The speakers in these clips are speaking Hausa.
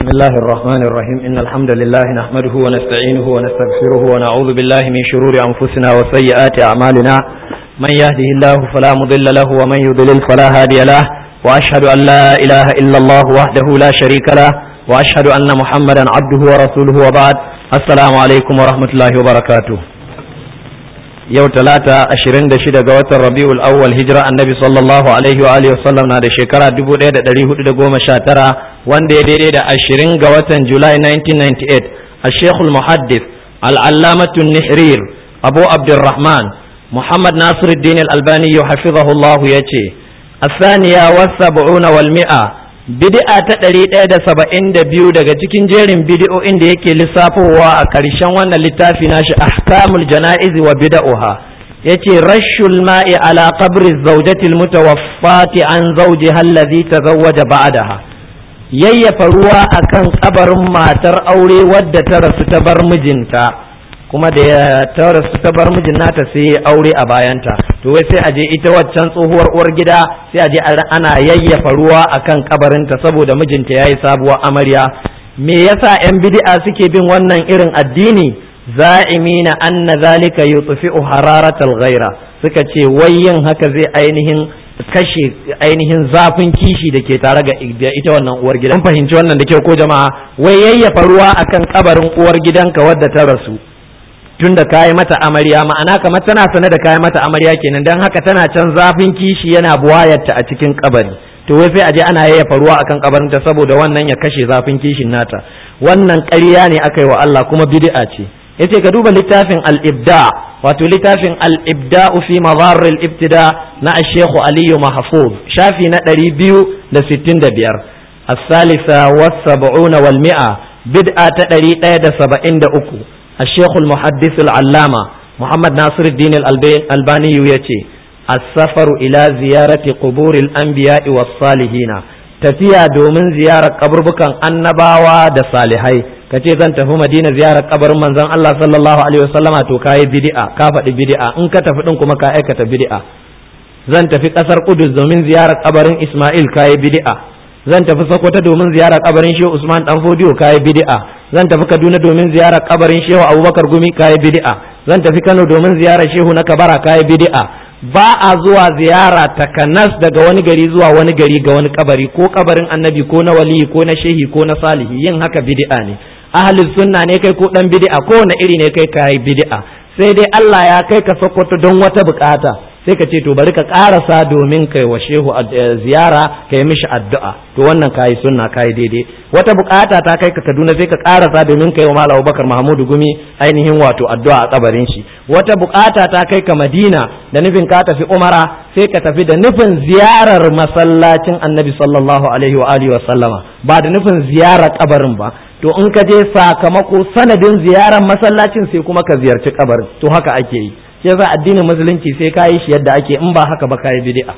بسم الله الرحمن الرحيم إن الحمد لله نحمده ونستعينه ونستغفره ونعوذ بالله من شرور أنفسنا وسيئات أعمالنا من يهده الله فلا مضل له ومن يضلل فلا هادي له وأشهد أن لا إله إلا الله وحده لا شريك له وأشهد أن محمدا عبده ورسوله وبعد السلام عليكم ورحمة الله وبركاته yau talata 26 ga watan rabi'ul awwal hijira annabi sallallahu alaihi wa alihi wasallam na da shekara 1419 wanda ya daidai da 20 ga watan julai 1998 al-sheikh al-muhaddith al-allamatu an-nihrir abu abdurrahman muhammad nasiruddin al-albani hafizahullah yace as-saniya was-sab'una wal-mi'a bid'a ta 172 daga cikin jerin bid'o'in da yake lissafowa a ƙarshen wannan littafi nashi ahkamul janaiz wa bid'uha yace rashul ma'i ala qabri zawjati almutawaffati an zawjiha alladhi tazawwaja ba'daha yayyafa ruwa akan kabarin matar aure wadda ta rasu ta bar mijinta kuma da ta rasu ta bar mijin nata sai aure a bayanta to wai sai aje ita waccan tsohuwar uwar gida sai aje ana yayyafa ruwa akan kabarinta saboda mijinta yayi sabuwar amarya me yasa yan bid'a suke bin wannan irin addini za'imina anna zalika yutfi'u hararatal ghaira suka ce wai yin haka zai ainihin kashe ainihin zafin kishi da ke tare ga ita wannan uwar gidan mun fahimci wannan da kyau ko jama'a wai yayyafa ruwa akan kabarin uwar gidanka wadda ta rasu tunda kayi mata amarya ma'ana kamar tana sanar da kayi mata amarya kenan dan haka tana can zafin kishi yana buwayarta a cikin kabari to wai sai aje ana yayyafa ruwa akan kabarinta saboda wannan ya kashe zafin kishin nata wannan ƙarya ne aka yi wa Allah kuma bid'a ce yace ka duba littafin al-ibda wato littafin al-ibda fi madar al-ibtida na al-sheikh Ali Mahfuz shafi na 265 as-salisa was-sab'una wal-mi'a bid'a ta 173 الشيخ المحدث العلامة محمد ناصر الدين الألباني يتي السفر إلى زيارة قبور الأنبياء والصالحين تفيا دومن زيارة قبر بكان النباوة دا صالحي kace zan tafi Madina ziyarar kabarin manzon Allah sallallahu alaihi wasallama to kai bid'a ka faɗi bid'a in ka tafi din kuma ka aikata bid'a zan tafi kasar Qudus domin ziyarar kabarin Isma'il kai bid'a zan tafi Sokoto domin ziyarar kabarin Shehu Usman Dan Fodiyo kai bid'a zan tafi Kaduna domin ziyarar kabarin Shehu Abubakar Gumi kai bid'a zan tafi Kano domin ziyarar Shehu na Kabara kai bid'a ba a zuwa ziyara takanas daga wani gari zuwa wani gari ga wani kabari ko kabarin annabi ko na wali ko na shehi ko na salihi yin haka bid'a ne ahlus sunna ne kai ko dan bid'a ko wani iri ne kai kai bid'a sai dai Allah ya kai ka Sokoto don wata bukata sai ka ce to bari ka karasa domin kai wa shehu ziyara kai mishi addu'a to wannan kai sunna kai daidai wata bukata ta kai ka Kaduna sai ka karasa domin kai wa Malam Abubakar Mahmudu Gumi ainihin wato addu'a a kabarin shi wata bukata ta kai ka Madina da nufin ka tafi Umara sai ka tafi da nufin ziyarar masallacin Annabi sallallahu alaihi wa alihi wa sallama ba da nufin ziyarar kabarin ba to in ka je sakamako sanadin ziyarar masallacin sai kuma ka ziyarci kabarin to haka ake yi sai za addinin musulunci sai ka yi shi yadda ake in ba haka ba ka yi bid'a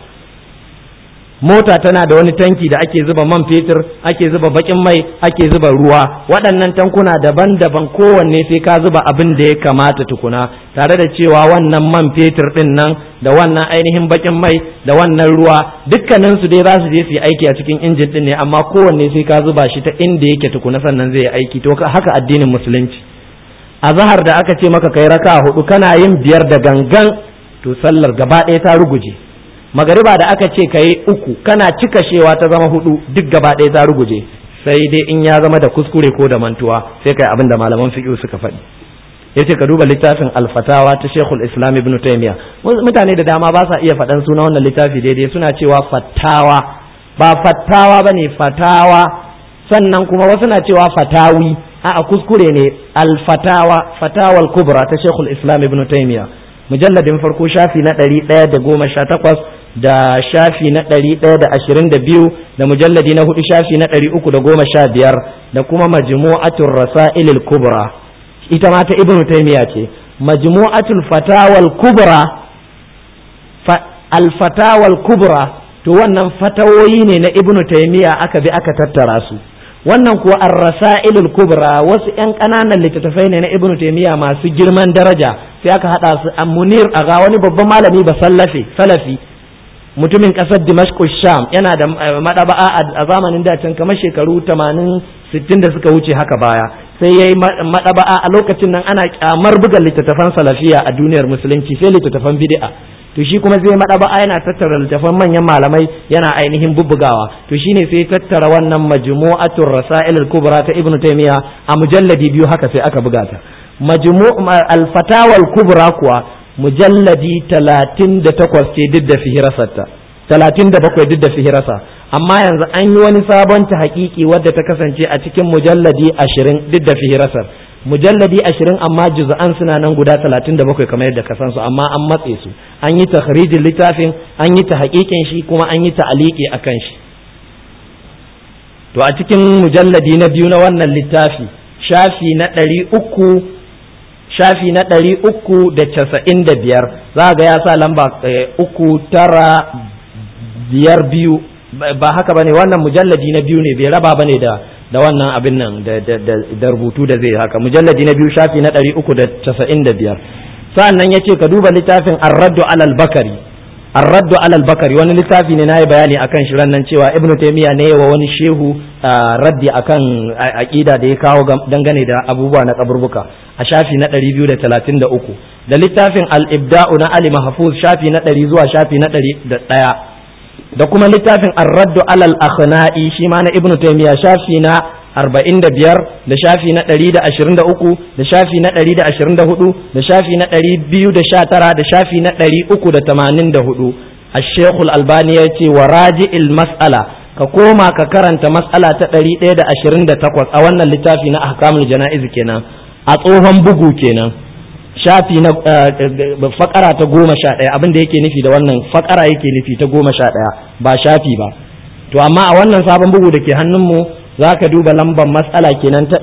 mota tana da wani tanki da ake zuba man fetur ake zuba bakin mai ake zuba ruwa waɗannan tankuna daban-daban kowanne sai ka zuba abin da ya kamata tukuna tare da cewa wannan man fetur din nan da wannan ainihin bakin mai da wannan ruwa dukkanin su dai za su je su yi aiki a cikin injin din ne amma kowanne sai ka zuba shi ta inda yake tukuna sannan zai yi aiki to haka addinin musulunci a zahar da aka ce maka kai raka 4 kana yin 5 da gangan to sallar gaba ɗaya ta ruguje magariba da aka ce kai 3 kana cika shewa ta zama 4 duk gaba ɗaya ta ruguje sai dai in ya zama da kuskure ko da mantuwa sai kai abin da malaman fiqh suka faɗi yace ka duba littafin al-fatawa ta Sheikhul Islam Ibn Taymiyyah mutane da dama ba sa iya faɗan suna wannan littafi daidai suna cewa fatawa ba fatawa bane fatawa sannan kuma wasu na cewa fatawi a kuskure ne al-fatawa fatawal kubra ta Sheikhul Islam Ibn Taymiyyah mujalladin farko shafi na 118 da shafi na 122 da mujalladi na 4 shafi na 315 da kuma majmu'atul rasail al-kubra ita ma ta Ibn Taymiyyah ce majmu'atul fatawal kubra al-fatawal kubra to wannan fatawoyi ne na Ibn Taymiyyah aka bi aka tattara su wannan kuwa ar-rasailul kubra wasu ƴan ƙananan littattafai ne na Ibn Taymiyyah masu girman daraja sai aka hada su a Munir aga wani babban malami ba salafi mutumin kasar Dimashq Sham yana da madaba'a a zamanin da can kamar shekaru 80 60 da suka wuce haka baya, sai yayi madaba'a. A lokacin nan ana kyamar buga littattafan salafiya a duniyar musulunci, sai littattafan bid'a. To shi kuma zai madaba'a yana tattara littattafan manyan malamai yana ainihin bubbugawa. To shine sai tattara wannan majmu'atul rasail al-kubra ta Ibn Taymiyyah a mujalladi 2 haka sai aka buga ta. Al-fatawa al-kubra kuwa mujalladi 38 ce duk da fihirasarta, 37 duk da fihirasa. Amma yanzu an yi wani sabon ta haƙiƙi wadda ta kasance a cikin mujalladi 20 duk da fihirasar, mujalladi 20 amma juz'an suna nan guda 37 kamar yadda ka san su, amma an matse su, an yi takhrijin littafin, an yi ta haƙiƙin shi, kuma an yi ta'aliki akan shi. To a cikin mujalladi na 2 na wannan littafi shafi na 395 za ga ya sa lamba 3952, ba haka bane, wannan mujalladi na 2 ne, bai raba bane da wannan abin nan da rubutu da zai haka. Mujalladi na 2 shafi na 395. sa'annan yace ka duba littafin Ar-Raddu 'alal Bakari. Ar-Raddu 'alal Bakari wani littafi ne nayi bayani akan shi rannan cewa Ibn Taymiyyah ne wa wani shehu raddi akan aqida da ya kawo dangane da abubuwa na kaburbuka a shafi na 233, da littafin Al-Ibda'u na Ali Mahfuz shafi na 100 zuwa shafi na 101, da kuma littafin Ar-Raddu 'alal Akhna'i shi ma na Ibn Taymiyyah shafi na 45 da shafi na 123 da shafi na 124 da shafi na 219 da shafi na 384. Al-Sheikh Al-Albani ya ce wa raji'il mas'ala, ka koma ka karanta mas'ala ta 128 a wannan littafi na Ahkamul Jana'iz kenan, a tsohon bugu kenan, shafi na fakara ta 11. abin da yake nufi da wannan fakara yake nufi ta 11 ba shafi ba. To amma a wannan sabon bugu da ke hannunmu za ka duba lambar matsala kenan ta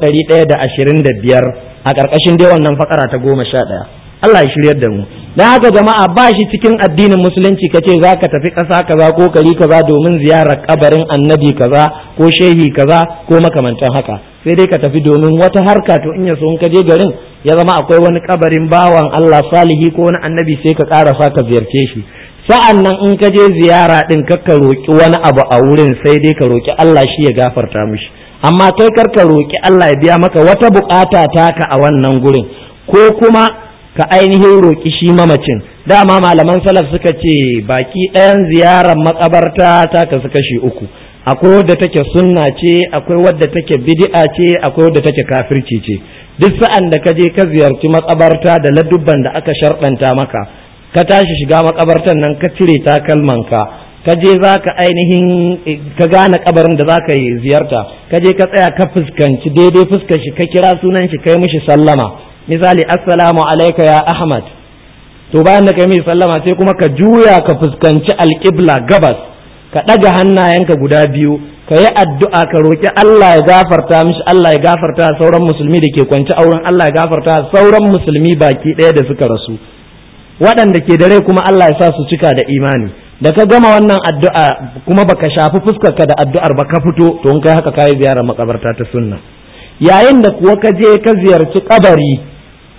125 a ƙarƙashin dai wannan fakara ta 11. Allah ya shiryar da mu. Don haka jama'a, ba shi cikin addinin musulunci ka ce za ka tafi ƙasa kaza ko kari kaza domin ziyarar kabarin annabi kaza ko shehi kaza ko makamantan haka, sai dai ka tafi domin wata harka. To in ya so in ka je garin ya zama akwai wani kabarin bawan Allah salihi ko wani annabi, sai ka ƙarasa ka ziyarce shi. sa'an nan in ka je ziyara ɗin ka roƙi wani abu a wurin, sai dai ka roƙi Allah shi ya gafarta mishi, amma kai kar ka roƙi Allah ya biya maka wata buƙata taka a wannan gurin, ko kuma ka ainihin roƙi shi mamacin. Dama malaman salaf suka ce baki ɗayan ziyarar makabarta ta kasu kashi 3, akwai wadda take sunna ce, akwai wadda take bid'a ce, akwai wadda take kafirci ce. Duk sa'an da ka je ka ziyarci makabarta da ladubban da aka sharɗanta maka, ka tashi shiga makabartan nan ka cire takalmanka, ka je za ka ainihin ka gane kabarin da za ka yi ziyarta, ka je ka tsaya ka fuskanci daidai fuskar shi, ka kira sunan shi, kai mishi sallama, misali assalamu alaika ya Ahmad. To bayan da kai mishi sallama sai kuma ka juya ka fuskanci alƙibla gabas, ka ɗaga hannayenka guda biyu, ka yi addu'a, ka roƙi Allah ya gafarta mishi, Allah ya gafarta sauran musulmi da ke kwance a wurin, Allah ya gafarta sauran musulmi baki ɗaya da suka rasu, waɗanda ke da rai kuma Allah ya sa su cika da imani. Da ka gama wannan addu'a kuma baka shafi fuskarka da addu'ar ba, ka fito, to in kai haka kai ziyarar makabarta ta sunna. Yayin da kuwa ka je ka ziyarci kabari,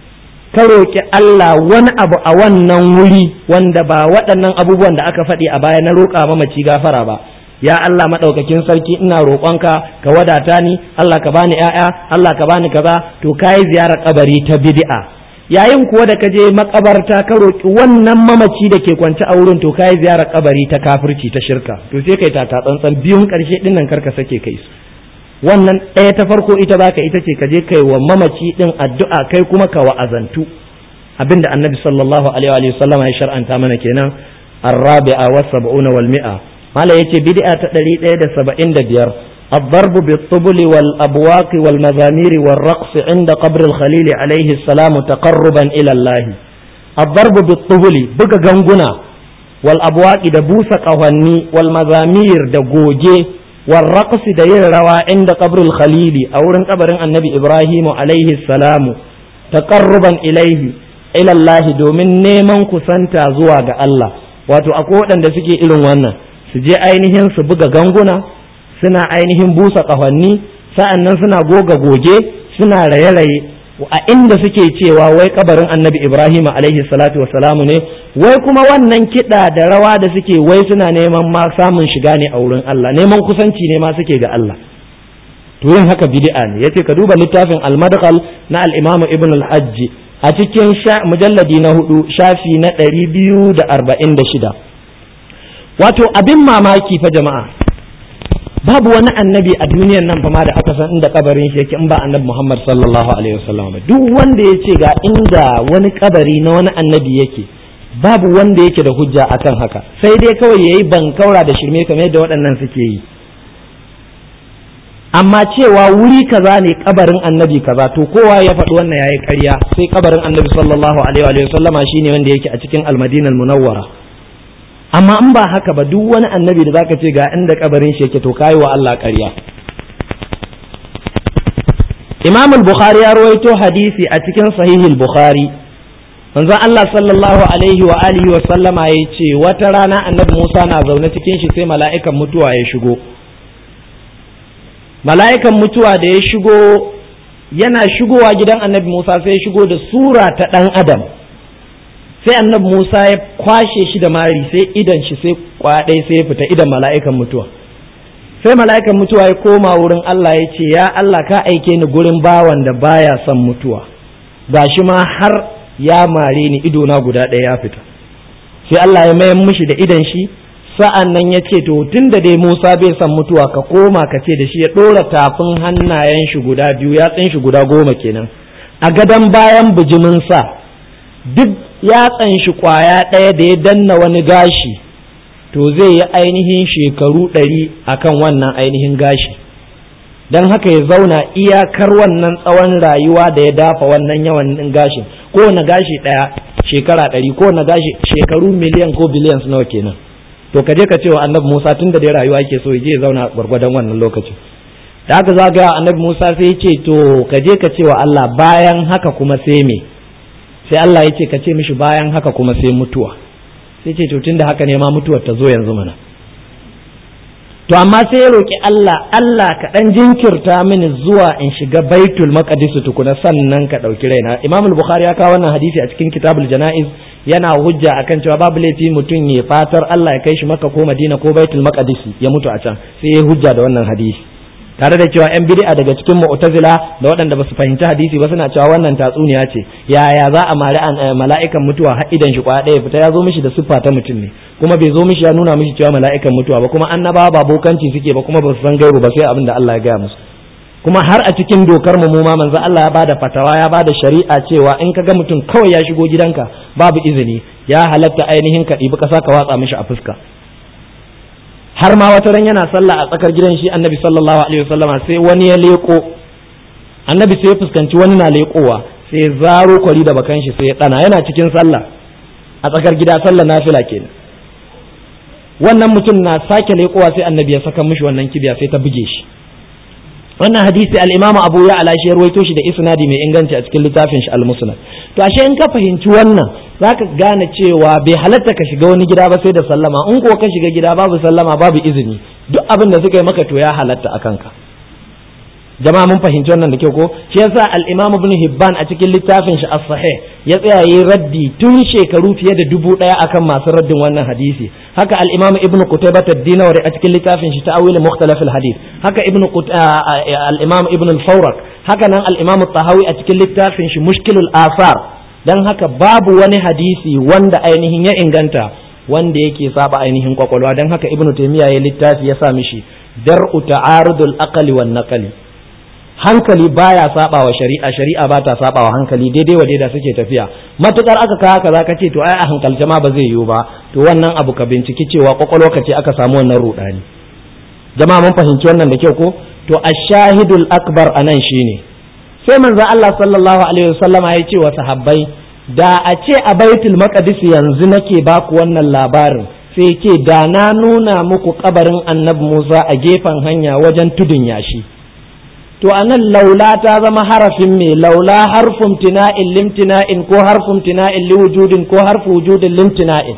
ka roki Allah wani abu a wannan wuri wanda ba waɗannan abubuwan da aka faɗi a baya na roƙa mamaci gafara ba, ya Allah madaukakin sarki ina roƙonka ka wadata ni, Allah ka bani ƴaƴa, Allah ka bani kaza, to kai ziyarar kabari ta bid'a. Yayin kuwa da ka je makabarta ka roki wannan mamaci da ke kwance a wurin, to kai ziyarar kabari ta kafirci, ta shirka. To sai kai ta tsantsan biyun karshe din nan karka sake kai su. Wannan ɗaya ta farko ita zaka ita ce ka je kai wa mamaci din addu'a, kai kuma ka wa'azantu, abinda annabi sallallahu alaihi wa sallam ya shar'anta mana kenan. Ar-rabi'a wa sab'una wal mi'a, mala yace bid'a ta 175. الضرب بالطبل والأبواق والمزامير والرقص عند قبر الخليل عليه السلام تقربا إلى الله. الضرب بالطبل بقى غنغنا والأبواق دبوس قهني والمزامير دقوجي والرقص ديروا عند قبر الخليل أو قبر النبي إبراهيم عليه السلام تقربا إلى الله دومن نيمان كسانتا زواج الله. wato akwai waɗanda suke irin wannan, su je ainihin su buga ganguna, suna ainihin busa ƙahonni, sa'annan suna goga goge, suna raye-raye a inda suke cewa wai kabarin annabi Ibrahim alaihi salatu wasalamu ne, wai kuma wannan kiɗa da rawa da suke wai suna neman ma samun shiga ne a wurin Allah, neman kusanci ne ma suke ga Allah. to yin haka bid'a ne. Yace ka duba littafin al-madkhal na al-imam ibn al-hajj a cikin mujalladi na 4 shafi na 246. wato abin mamaki fa jama'a, babu wani annabi a duniyan nan fa ma da aka san inda kabarin shi yake in ba annabi Muhammad sallallahu alaihi wasallam ba. Duk wanda yace ga inda wani kabari na wani annabi yake, babu wanda yake da hujja akan haka, sai dai kawai yayi bankaura da shirme kamar yadda waɗannan suke yi. Amma cewa wuri kaza ne kabarin annabi kaza, to kowa ya faɗi wannan yayi ƙarya, sai kabarin annabi sallallahu alaihi wasallama shine wanda yake a cikin al-Madina al-Munawwara. Amma in ba haka ba, duk wani annabi da zaka ce ga inda kabarin shi yake, to kai wa Allah ƙarya. Imam al-Bukhari ya rawaito hadisi a cikin Sahih al-Bukhari, manzon Allah sallallahu alaihi wa alihi wa sallama yace wata rana annabi Musa na zaune cikin shi sai mala'ikan mutuwa ya shigo. Mala'ikan mutuwa da ya shigo, yana shigowa gidan annabi Musa sai ya shigo da sura ta ɗan adam. Sai annabi Musa ya kwashe shi da mari, sai idan shi sai kwaɗai sai ya fita idan mala'ikan mutuwa. Sai mala'ikan mutuwa ya koma wurin Allah ya ce, ya Allah ka aike ni gurin bawan da baya son mutuwa, gashi ma har ya mare ni, idona guda ɗaya ya fita. Sai Allah ya mayan mishi da idan shi, sa'an nan ya ce, to tun da dai Musa bai son mutuwa, ka koma ka ce da shi ya ɗora tafin hannayen shi guda biyu, yatsun shi guda 10 kenan a gadon bayan bijimin sa, duk yatsan shi kwaya ɗaya da ya danna wani gashi, to zai yi ainihin shekaru 100 akan wannan ainihin gashi. Don haka ya zauna iyakar wannan tsawon rayuwa da ya dafa wannan yawan gashin, kowane gashi ɗaya shekara 100, kowane gashi shekaru miliyan ko biliyan nawa kenan. To ka je ka ce wa annabi Musa tun da dai rayuwa yake so ya je ya zauna gwargwadon wannan lokacin. Da haka za ga annabi Musa sai ya ce to ka je ka ce wa Allah bayan haka kuma sai me? Sai Allah ya ce ka ce mishi bayan haka kuma sai mutuwa. Sai ce to tun da haka ne ma mutuwar ta zo yanzu mana. To amma sai ya roki Allah, Allah ka dan jinkirta mini zuwa in shiga Baitul Maqdis tukuna sannan ka dauki raina. Imam al-Bukhari ya kawo wannan hadisi a cikin Kitabul Janaiz, yana hujja akan cewa babu laifi mutum ya fatar Allah ya kai shi Makka ko Madina ko Baitul Maqdis ya mutu a can, sai ya hujja da wannan hadisi. Tare da cewa yan bid'a daga cikin Mu'tazila da waɗanda ba su fahimci hadisi ba suna cewa wannan tatsuniya ce, yaya za a mari mala'ikan mutuwa har idan shi kwa ɗaya fita, ya zo mishi da siffa ta mutum ne, kuma bai zo mishi ya nuna mishi cewa mala'ikan mutuwa ba, kuma annabawa ba bokanci suke ba, kuma ba su san gaibu ba sai abin da Allah ya gaya musu. Kuma har a cikin dokar mu ma manzo Allah ya bada fatawa, ya bada shari'a cewa in ka ga mutum kawai ya shigo gidanka babu izini, ya halatta ainihin ka ɗibi ƙasa ka watsa mishi a fuska. Har ma wata ran yana sallah a tsakar gidan shi annabi sallallahu alaihi wasallama, sai wani ya leko, annabi sai ya fuskanci wani na lekowa, sai ya zaro kwari da bakan shi sai ya tsana, yana cikin sallah a tsakar gida, sallah nafila kenan. Wannan mutum na sake lekowa sai annabi ya saka mishi wannan kibiya sai ta buge shi. Wannan hadisi al-Imam Abu Ya'la shi ya rawaito shi da isnadi mai inganci a cikin littafin shi al-Musnad. To ashe in ka fahimci wannan zaka gane cewa bai halatta ka shiga wani gida ba sai da sallama, in ko ka shiga gida babu sallama babu izini, duk abin da suka yi maka to ya halatta akan ka. Jama'a mun fahimci wannan da kyau ko? Shi yasa al-Imam Ibn Hibban a cikin littafin shi as-Sahih ya tsaya yi raddi tun shekaru fiye da 1000 akan masu raddin wannan hadisi. Haka al-Imam Ibn Qutaybah ad-Dinawari a cikin littafin shi Ta'awil Mukhtalaf al-Hadith. Haka al-Imam Ibn al-Fawrak, haka nan al-Imam at-Tahawi a cikin littafin shi Mushkilul Athar. Dan haka babu wani hadisi wanda ainihin ya inganta wanda yake saba ainihin kwakwalwa. Dan haka Ibn Taymiyyah ya littafi ya sa mishi Dar'u Ta'arudul Aqli wan Naqli. Hankali baya saba wa shari'a, shari'a ba ta saba wa hankali, daidai wa daida suke tafiya. Matukar aka kawo haka zaka ce to ai a hankalce ma ba zai yiwu ba, to wannan abu ka binciki cewa kwakwalwa ka ce aka samu wannan rudani. Jama'a mun fahimci wannan da kyau ko? To ash-shahidul akbar anan shine sai manzo Allah sallallahu alaihi wasallama ya ce wa sahabbai, da a ce a Baitul Maqdis yanzu nake baku wannan labarin, sai ce da na nuna muku kabarin Annabi Musa a gefen hanya wajen tudun yashi. To anan laula ta zama harafin me, laula harfun tina'in limtina'in ko harfun tina'in liwujudin ko harfu wujudin limtina'in.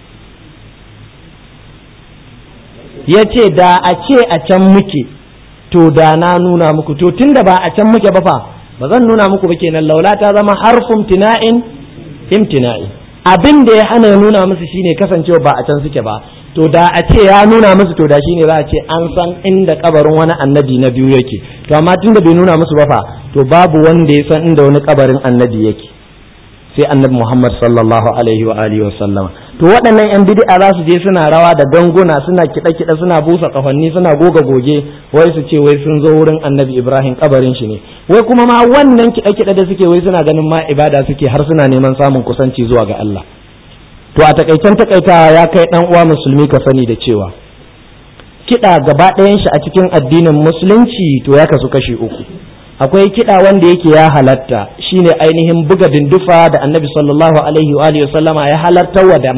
Yace da a ce a can muke to da na nuna muku, to tunda ba a can muke ba fa ba zan nuna muku ba kenan, laula ta zama harfun tina'in imtina'in. Abin da ya hana ya nuna musu shine kasancewa ba a can suke ba, to da a ce ya nuna musu to da shine za a ce an san inda kabarin wani annabi na biyu yake. To to amma tunda bai nuna musu ba fa to babu wanda ya san inda wani kabarin annabi yake sai annabi Muhammad sallallahu alaihi wa alihi wa sallama. To waɗannan yan bid'a za su je suna rawa da ganguna, suna kiɗe-kiɗe, suna busa kafanni, suna goge wai su ce wai sun zo wurin annabi Ibrahim kabarin shi ne, wai kuma ma wannan kiɗe-kiɗe da suke wai suna ganin ma ibada suke har suna neman samun kusanci zuwa ga Allah. To a takaicen takaitawa ya kai dan uwa musulmi ka sani da cewa kiɗa gaba ɗayan shi a cikin addinin musulunci to ya kasu kashi uku. Akwai kiɗa wanda yake ya halatta shine ainihin buga dindufa da annabi sallallahu alaihi wa alihi sallama ya halartarwa da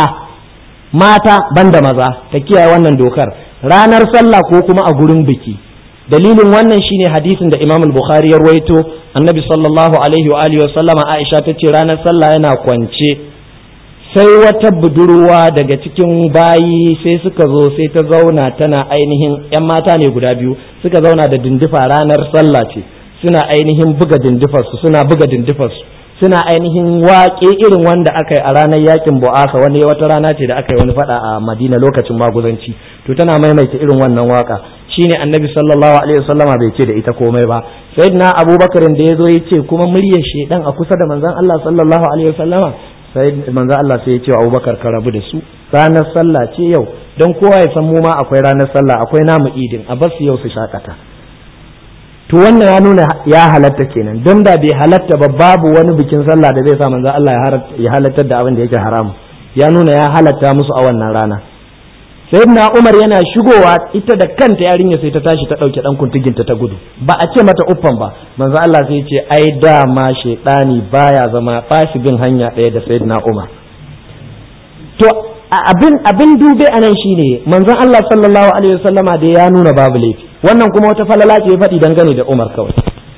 mata banda maza, ta kiyaye wannan dokar ranar sallah ko kuma a gurin biki. Dalilin wannan shine hadisin da Imam al-Bukhari ya rawaito, annabi sallallahu alaihi wa alihi sallama Aisha tace ranar sallah yana kwance sai wata budurwa daga cikin bayi sai suka zo sai ta zauna tana ainihin yan mata ne guda biyu suka zauna da dindifa ranar sallah ce, suna ainihin buga dindifarsu suna ainihin waƙe irin wanda aka yi a ranar yakin Bu'asa, wani wata rana ce da aka yi wani fada a Madina lokacin maguzanci, to tana maimaita irin wannan waka. Shine annabi sallallahu alaihi wasallama bai ce da ita komai ba. Sayyidina Abubakar da yazo yace kuma muryar shedan a kusa da manzon Allah sallallahu alaihi wasallama, sai manzo Allah sai ya ce wa Abubakar ka rabu da su, ranar sallah ce yau, don kowa ya san mu ma akwai ranar sallah, akwai namu idin, a basu yau su shakata. To wannan ya nuna ya halatta kenan, don da bai halatta ba babu wani bikin sallah da zai sa manzo Allah ya halattar da abin da yake haramu, ya nuna ya halatta musu a wannan rana. Sayyidina Umar yana shigowa ita da kanta yarinya sai ta tashi ta dauke dan kuntuginta ta gudu, ba a ce mata uffan ba. Manzo Allah sai ya ce ai dama shedani baya zama fasibin hanya ɗaya da Sayyidina Umar. To abin dube anan shine manzon Allah sallallahu alaihi wasallama da ya nuna babu laifi, wannan kuma wata falala ce faɗi dangane da Umar kawai.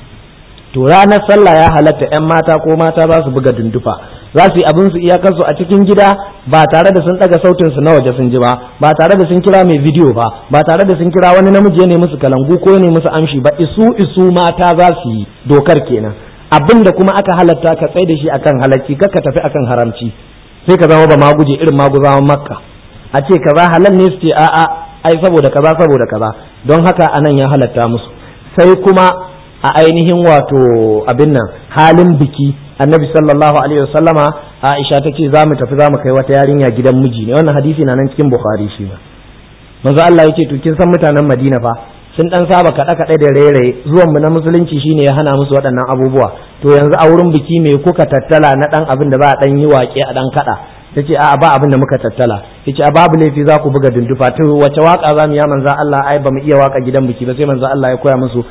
To ranar sallah ya halatta ƴan mata ko mata za su buga dundufa, za su yi abin su iyakarsu a cikin gida ba tare da sun ɗaga sautin su na waje sun ji ba tare da sun kira mai bidiyo ba tare da sun kira wani namiji ne musu kalangu ko ne musu amshi ba, isu mata za su yi, dokar kenan. Abin da kuma aka halatta ka tsaye da shi akan halacci, kar ka tafi akan haramci, sai ka zama ba ma guje irin maguzawan Makka a ce kaza halal ne su ce a'a ai saboda kaza, don haka anan ya halatta musu. Sai kuma a ainihin wato abin nan halin biki, annabi sallallahu alaihi wasallama Aisha ta ce za mu tafi za mu kai wata yarinya gidan miji ne, wannan hadisi na nan cikin Bukhari shi ba. Manzo Allah yake to kin san mutanen Madina fa sun dan saba kaɗe da rairaye, zuwan mu na musulunci shine ya hana musu waɗannan abubuwa, to yanzu a wurin biki me kuka tattala na dan abin da za a dan yi waƙe a dan kada? Tace a'a ba abin da muka tattala. Yace a babu laifi za ku buga dundufa. To wace waka za mu ya manzo Allah? Ai ba mu iya waka gidan biki ba. Sai manzo Allah ya koya musu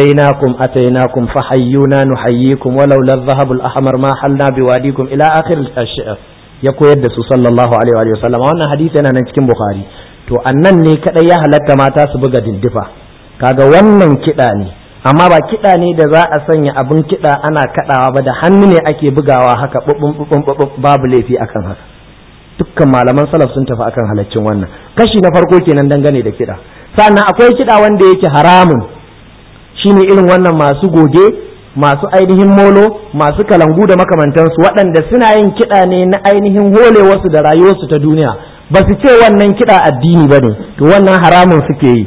atainakum fahayyuna nuhayyikum walau la dhahabul ahmar ma halna biwadikum ila akhir al-shi'r. Ya koyar da su sallallahu alaihi wa sallam. Wannan hadisi yana nan cikin Bukhari. To annan ne kadai ya halatta mata su buga dundufa. Kaga wannan kiɗa ne, amma ba kiɗa ne da za a sanya abin kiɗa ana kaɗawa ba, da hannu ne ake bugawa haka babu laifi akan haka. Dukkan malaman salaf sun tafi akan halaccin wannan. Kashi na farko kenan dangane da kiɗa. Sannan akwai kiɗa wanda yake haramun, shine irin wannan masu goge, masu ainihin molo, masu kalangu da makamantansu, waɗanda suna yin kiɗa ne na ainihin holewarsu da rayuwarsu ta duniya, ba su ce wannan kiɗa addini ba ne, to wannan haramun suke yi.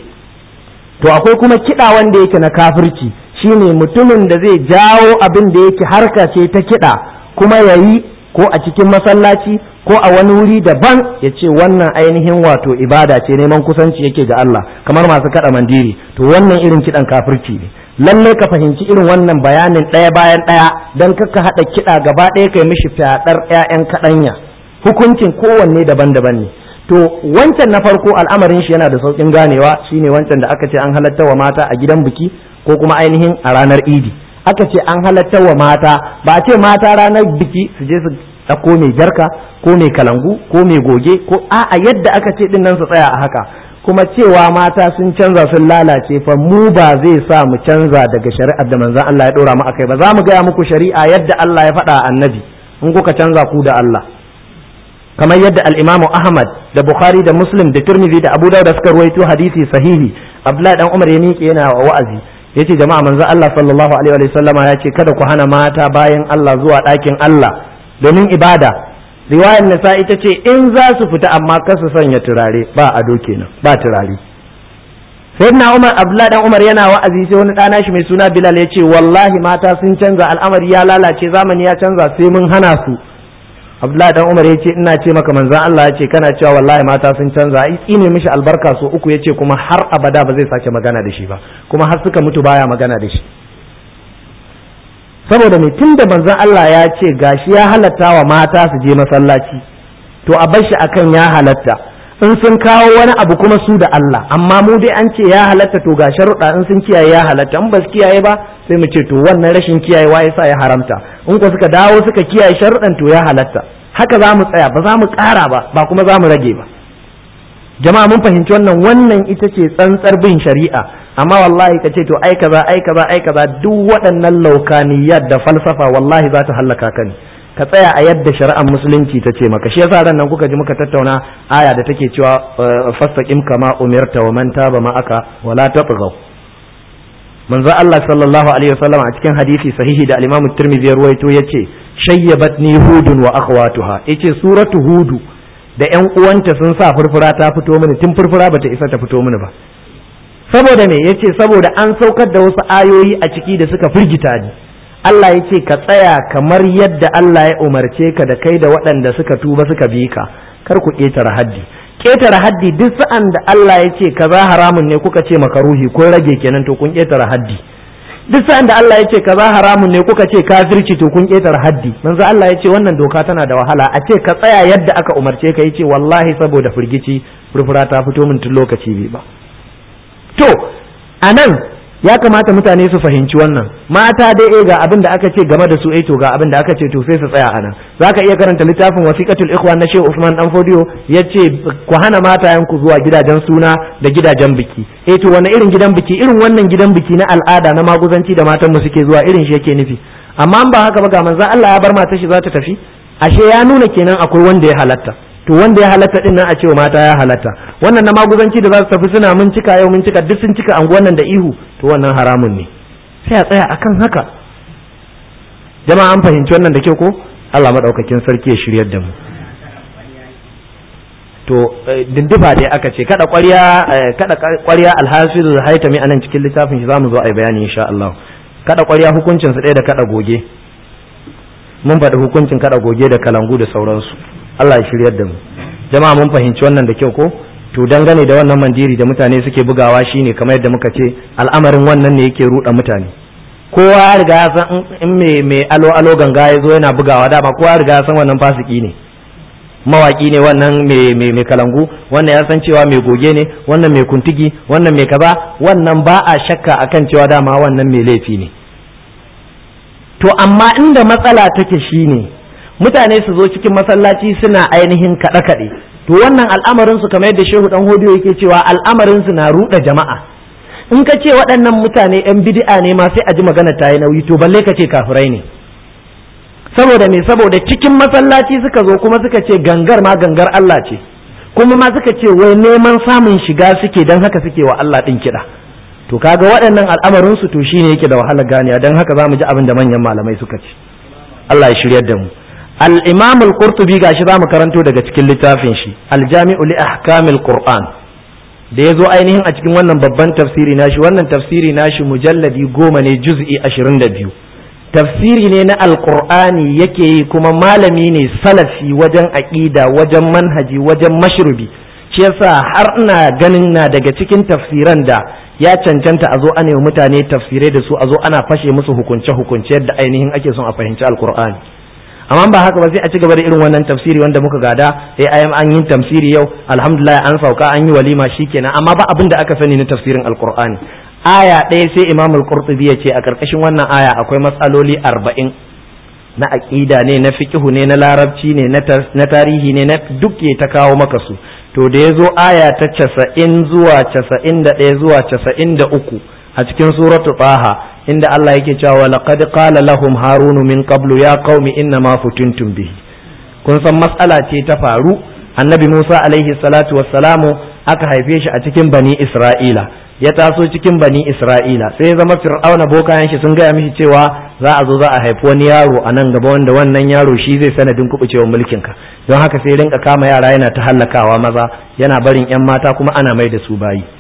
To akwai kuma kiɗa wanda yake na kafirci, shine mutumin da zai jawo abin da yake harka ce ta kiɗa kuma ya yi ko a cikin masallaci ko a wani wuri daban ya ce wannan ainihin wato ibada ce, neman kusanci yake ga Allah, kamar masu kaɗa mandiri. To wannan irin kiɗan kafirci ne. Lallai ka fahimci irin wannan bayanin ɗaya bayan ɗaya don kakka haɗa kiɗa gaba ɗaya kai mishi fyaɗar 'ya'yan kaɗanya. Hukuncin kowanne daban-daban ne. To wancan na farko al'amarin shi yana da saukin ganewa, shine wancan da aka ce an halatta wa mata a gidan biki ko kuma ainihin a ranar idi. Aka ce an halatta wa mata, ba a ce mata ranar biki su je su ɗauko mai jarka ko mai kalangu ko mai goge ko a'a yadda aka ce din nan su tsaya a haka. Kuma cewa mata sun canza sun lalace fa mu ba zai sa mu canza daga shari'ar da manzon Allah ya dora mu akai ba. Za mu gaya muku shari'a yadda Allah ya faɗa annabi, in kuka canza ku da Allah. Kamar yadda al-Imam Ahmad da Bukhari da Muslim da Tirmidhi da Abu Dawud suka ruwaito hadisi sahihi, Abdullahi dan Umar ya miƙe yana wa'azi, yace jama'a manzo Allah sallallahu alaihi wa sallama ya ce kada ku hana mata bayan Allah zuwa ɗakin Allah domin ibada. Riwayar Nisa ita ce in za su fita amma kar su sanya turare, ba ado kenan, ba turare. sayyidina Umar Abdullah dan Umar yana wa'azi sai wani ɗana shi mai suna Bilal ya ce wallahi mata sun canza, al'amari ya lalace, zamani ya canza, sai mun hana su. Abdullah dan Umar ya ce ina ce maka manzon Allah ya ce kana cewa wallahi mata sun canza, ai tsine mishi albarka so uku, ya ce kuma har abada ba zai sake magana da shi ba, kuma har suka mutu baya magana da shi. Saboda mai tunda manzon Allah ya ce gashi ya halatta wa mata su je masallaci, to a bar shi akan ya halatta. In sun kawo wani abu kuma su da Allah, amma mu dai an ce ya halatta, to ga sharuɗa in sun kiyaye ya halatta, in ba su kiyaye ba sai mu ce to wannan rashin kiyayewa yasa ya haramta, in ko suka dawo suka kiyaye sharuɗan to ya halatta. Haka za mu tsaya, ba za mu ƙara ba kuma za mu rage ba. Jama'a mun fahimci wannan ita ce tsantsar bin shari'a. Amma wallahi ka ce to ai kaza duk waɗannan laukaniyat da falsafa wallahi za ta hallaka ka ne. Ka tsaya a yadda shari'ar musulunci ta ce maka. Shi yasa ran nan kuka ji muka tattauna aya da take cewa fastaqim kama umirta wa man taba ma'aka wala tatghaw. Manzo Allah sallallahu alaihi wasallam a cikin hadisi sahihi da al-Imam Tirmidhi ya ruwaito yace shayyabatni hudun wa akhwatuha, yace suratu hudu da ƴan uwanta sun sa furfura ta fito mini, tun furfura bata isa ta fito mini ba. Saboda me? Yace saboda an saukar da wasu ayoyi a ciki da suka firgita ni. Allah ya ce ka tsaya kamar yadda Allah ya umarce ka da kai da waɗanda suka tuba suka bi ka, kar ku ƙetare haddi. Ƙetare haddi duk sa'an da Allah ya ce kaza haramun ne kuka ce makaruhi ko rage kenan to kun ƙetare haddi. Duk sa'an da Allah ya ce kaza haramun ne kuka ce kafirci to kun ƙetare haddi. Manzo Allah ya ce wannan doka tana da wahala, a ce ka tsaya yadda aka umarce ka, yace wallahi saboda firgici furfura ta fito min tun lokaci bai ba. To anan ya kamata mutane su fahimci wannan. Mata dai ga abin da aka ce game da su, to ga abin da aka ce to sai su tsaya anan. Zaka iya karanta littafin Wasiqatul Ikhwan na Sheikh Usman Dan Fodiyo, yace ku hana matayen ku zuwa gidajen suna da gidajen biki. To wani irin gidan biki? Irin wannan gidan biki na al'ada na maguzanci da matan mu suke zuwa, irin shi yake nufi. Amma ba haka ba, ga manzon Allah ya bar matar shi za ta tafi, ashe ya nuna kenan akwai wanda ya halatta. To wanda ya halatta din nan a cewa mata ya halatta. Wannan na maguzanci da za su tafi suna mun cika yau mun cika, duk sun cika anguwan nan da ihu, to wannan haramun ne. Sai a tsaya akan haka. Jama'a an fahimci wannan da kyau ko? Allah madaukakin sarki ya shiryar da mu. To dindifa dai aka ce kada ƙwarya Al-Hafiz Al-Haytami anan cikin littafin shi zamu zo a yi bayani insha Allah. Kada ƙwarya hukuncin su ɗaya da kada goge. Mun faɗi hukuncin kada goge da kalangu da sauransu. Allah ya shiryar da mu. Jama'a mun fahimci wannan da kyau ko? To dangane da wannan mandiri da mutane suke bugawa shine kamar yadda muka ce al'amarin wannan ne yake ruɗa mutane. Kowa ya riga ya san in me alo ganga ya zo yana bugawa, dama kowa ya riga ya san wannan fasiki ne. Mawaki ne wannan me kalangu, wannan ya san cewa mai goge ne, wannan mai kuntigi, wannan mai kaza, wannan ba a shakka akan cewa dama wannan mai laifi ne. To amma inda matsala take shine mutane su zo cikin masallaci suna ainihin kaɗe-kaɗe, to wannan al'amarin su kamar yadda Shehu Dan Hodiyo yake cewa al'amarin su na ruɗa jama'a. In ka ce waɗannan mutane ‘yan bid'a ne ma sai a ji magana ta yi nauyi, to balle ka ce kafirai ne. Saboda me? Saboda cikin masallaci suka zo kuma suka ce gangar ma gangar Allah ce, kuma ma suka ce wai neman samun shiga suke, don haka suke wa Allah ɗin kiɗa. To kaga waɗannan al'amarin su to shine yake da wahalar ganiya, don haka za mu ji abin da manyan malamai suka ce. Allah ya shiryar da mu. Al-Imam Al-Qurtubi gashi zamu karanto daga cikin littafin shi Al-Jami'u li Ahkamil Qur'an, da yazo ainihin a cikin wannan babban tafsiri nashi. Wannan tafsiri nashi mujalladi 10 ne, juz'i 22. Tafsiri ne na Al-Qur'ani yake yi, kuma malami ne salafi wajen aqida, wajen manhaji, wajen mashrubi. Shi yasa har ina ganin na daga cikin tafsiran da ya cancanta a zo ana yi mutane tafsirai da su, a zo ana fashe musu hukunce yadda ainihin ake son a fahimci Al-Qur'ani. Amma ba haka ba sai a ci gaba da irin wannan tafsiri wanda muka gada, an yi tafsiri yau alhamdulillah an sauka an yi walima shikenan, amma ba abin da aka sani na tafsirin Al-Qur'ani. Aya ɗaya sai Imam Al-Qurtubi ya ce a ƙarƙashin wannan aya akwai matsaloli 40 na aqida ne, na fiqhu ne, na larabci ne, na tarihi ne, na duk ya ta kawo maka su. To da yazo aya ta 90 zuwa 91 zuwa 93 a cikin suratu Taha, inda Allah yake cewa laqad qala lahum harunu min qablu ya qaumi inna ma futuntum bihi. Kun san matsala ce ta faru, annabi Musa alaihi salatu wassalamu aka haife shi a cikin bani Isra'ila, ya taso cikin bani Isra'ila, sai ya zama Fir'auna bokayen shi sun gaya mishi cewa za a zo za a haifi wani yaro a nan gaba wanda wannan yaro shi zai sanadin kubucewa mulkin ka, don haka sai rinka kama yara yana ta hallakawa maza, yana barin yan mata kuma ana mai da su bayi.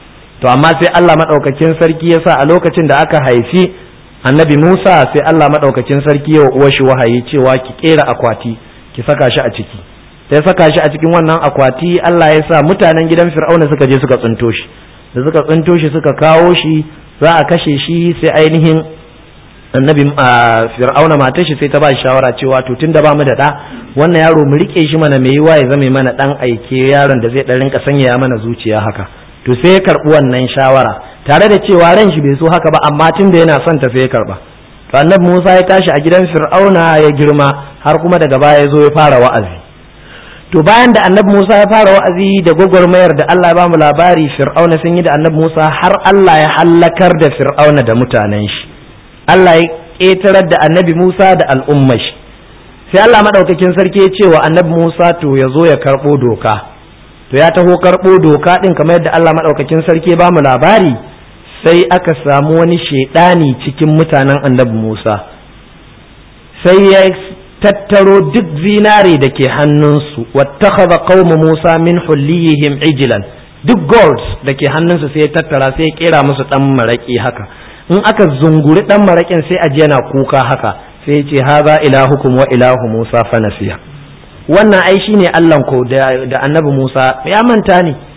to amma sai Allah madaukakin sarki ya sa a lokacin da aka haifi annabi Musa sai Allah madaukakin sarki ya uwar shi wahayi cewa ki kera akwati ki saka shi a ciki, sai saka shi a cikin wannan akwati Allah ya sa mutanen gidan Fir'auna suka je suka tsinto shi, da suka tsinto shi suka kawo shi za a kashe shi, sai ainihin annabi Fir'auna matar shi sai ta ba shi shawara cewa to tunda ba mu da wannan yaro mu rike shi mana mai yiwa ya zame mana dan aike, yaron da zai dan rinka sanya mana zuciya haka. To sai ya karbi wannan shawara tare da cewa ran shi bai so haka ba, amma tunda yana son ta sai ya karba. To annabi Musa ya tashi a gidan Fir'auna ya girma har kuma daga baya ya zo ya fara wa'azi. To bayan da annabi Musa ya fara wa'azi da gwagwarmayar da Allah ya ba mu labari Fir'auna sun yi da annabi Musa har Allah ya hallakar da Fir'auna da mutanen shi. Allah ya ƙetarar da annabi Musa da al'ummar shi. Sai Allah madaukakin sarki ya ce wa annabi Musa to ya zo ya karɓo doka. To ya taho karɓo doka ɗin kamar yadda Allah madaukakin sarki ya ba mu labari, sai aka samu wani shaidani cikin mutanen annabi Musa. Sai ya tattaro duk zinare da ke hannunsu, wattakhadha qaumu Musa min hulliyihim ijlan, duk gold da ke hannunsu sai ya tattara sai ya kera musu dan maraki haka. In aka zunguri dan marakin sai aji yana kuka haka, sai ya ce haza ilahukum wa ilahu Musa fa nasiya. Wannan ai shine Allahn ko da annabi Musa ya manta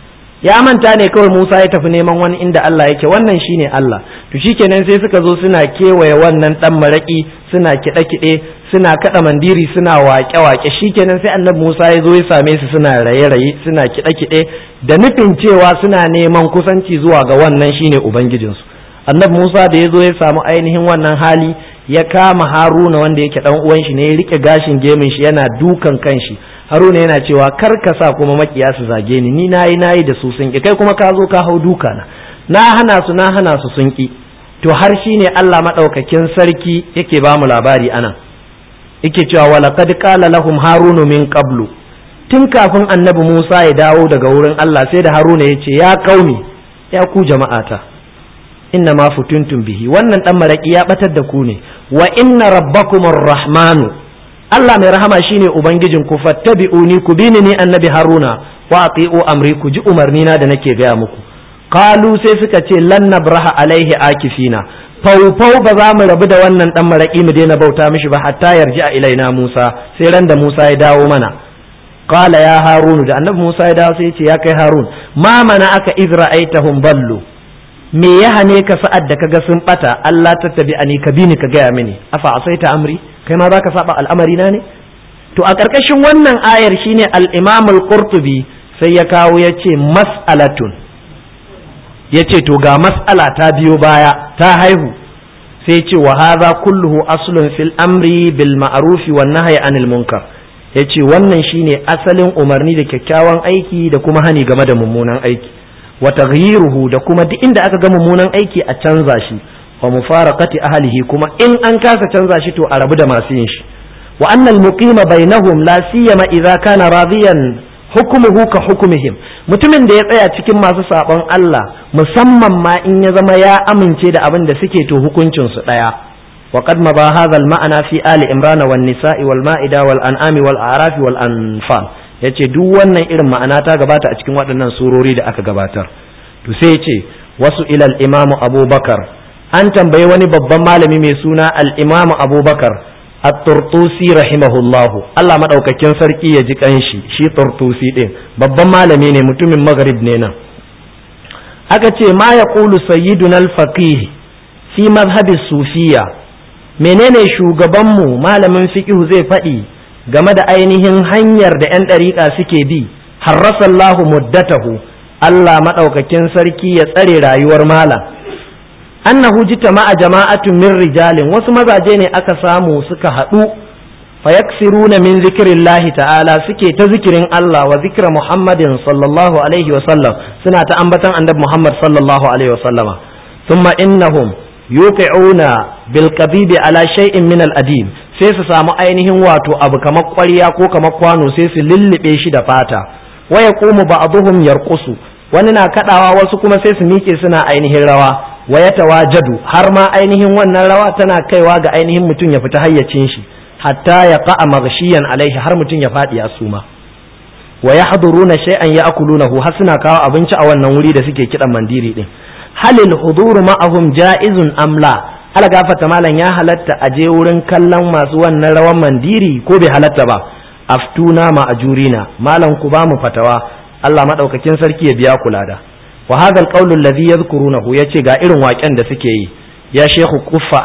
ne kawai Musa ya tafi neman wani inda Allah yake, wannan shine Allah. To shikenan sai suka zo suna kewaye wannan dan maraki, suna kiɗe suna kada mandiri suna waƙe shikenan sai annabi Musa ya zo ya same su suna raye suna kiɗe da nufin cewa suna neman kusanci zuwa ga wannan shine ubangijinsu. Annabi Musa da ya zo ya samu ainihin wannan hali, ya kama Haruna wanda yake dan uwan shi ne, ya rike gashin gemin shi yana dukan kanshi. Haruna yana cewa kar ka sa kuma makiya su zage ni nayi da su sun ki, kai kuma ka zo ka hau duka na hana su sun ki. To har shine Allah madaukakin sarki yake ba mu labari anan, yake cewa walaqad qala lahum harunu min qablu, tun kafin annabi Musa ya dawo daga wurin Allah sai da Haruna ya ce ya qaumi, ya ku jama'ata, inna ma futuntum bihi, wannan dan maraki ya batar da ku ne, wa inna rabbakumur rahmanu, Allah mai rahama shine ubangijin ku, fattabi'uni, ku bini ni annabi Haruna, wa ati'u amri, ku ji umarni na da nake gaya muku. Qalu sai suka ce lan nabraha alaihi akifina, fau ba za mu rabu da wannan dan maraki mu daina bauta mishi ba hatta yarji'a ilaina Musa, sai ran da Musa ya dawo mana. Qala ya Harun, da annabi Musa ya dawo sai ya ce ya kai Harun, ma mana aka izra'aitahum ballu, me ya hane ka sa'ad da kaga sun bata, Allah tattabi'ani, ka bi ni ka gaya mini, afa asaita amri, kai ma zaka saba al'amari na ne? To a karkashin wannan ayar shine al-Imam al-Qurtubi sai ya kawo yace mas'alatun, yace to ga mas'ala ta biyo baya ta haihu, sai ce wa hadha kulluhu aslun fil amri bil ma'ruf wan nahyi anil munkar, yace wannan shine asalin umarni da kyakkyawan aiki da kuma hani game da mummunan aiki, wa taghyiruhu da kuma duk inda aka ga mummunan aiki a canza shi, wa mufaraqati ahlihi, kuma in an kasa canza shi to a rabu da masu yin shi, wa annal muqima bainahum la siyama idza kana radiyan hukmuhu ka hukmihim, mutumin da ya tsaya cikin masu sabon Allah musamman ma in ya zama ya amince da abin da suke to hukuncin su daya. wa qad maba hadha al ma'ana fi ali imran wan nisa'i wal ma'ida wal an'ami wal a'raf wal anfal, yace duk wannan irin ma'ana ta gabata a cikin waɗannan surori da aka gabatar. To sai yace wasu ilal imamu abubakar, an tambayi wani babban malami mai suna al-imamu abubakar at-Turtusi rahimahullahu, Allah madaukakin sarki ya ji kanshi, shi Turtusi din babban malami ne, mutumin Maghrib ne nan. Aka ce ma yaqulu sayyiduna al-faqih fi madhhab as-sufiyya, menene shugabanmu malamin fiqh zai faɗi game da ainihin hanyar da 'yan ɗariƙa suke bi, harrasallahu muddatahu, Allah madaukakin sarki ya tsare rayuwar malam. Annahu jitama'a jama'atun min rijalin, wasu mazaje ne aka samu suka haɗu, fayaksiruna min zikrillahi ta'ala, suke ta zikirin Allah wa zikra Muhammadin sallallahu alaihi wa sallam, suna ta ambatan annabi Muhammad sallallahu alaihi wa sallama. Thumma innahum yuqi'una bil qabibi ala shay'in min al adim, sai su samu ainihin wato abu kamar ƙwarya ko kamar kwano sai su lullube shi da fata. Wa yaqumu ba'dhum yarqusu, wani na kadawa, wasu kuma sai su miƙe suna ainihin rawa. Wa ya tawajadu, har ma ainihin wannan rawa tana kaiwa ga ainihin mutum ya fita hayyacin shi, hatta ya qa'a maghshiyan alaihi, har mutum ya faɗi a suma. wa yahduruna shay'an ya'kulunahu har suna kawo abinci a wannan wuri da suke kidan mandiri din halil huduru ma'ahum ja'izun amla ala gafata malam ya halatta a je wurin kallon masu wannan rawan mandiri ko bai halatta ba aftuna ma'ajurina malam ku ba mu fatawa Allah madaukakin sarki ya biya kula da wa hadha alqawlu alladhi yadhkurunahu yace ga irin waken da suke yi ya shekhu kuffa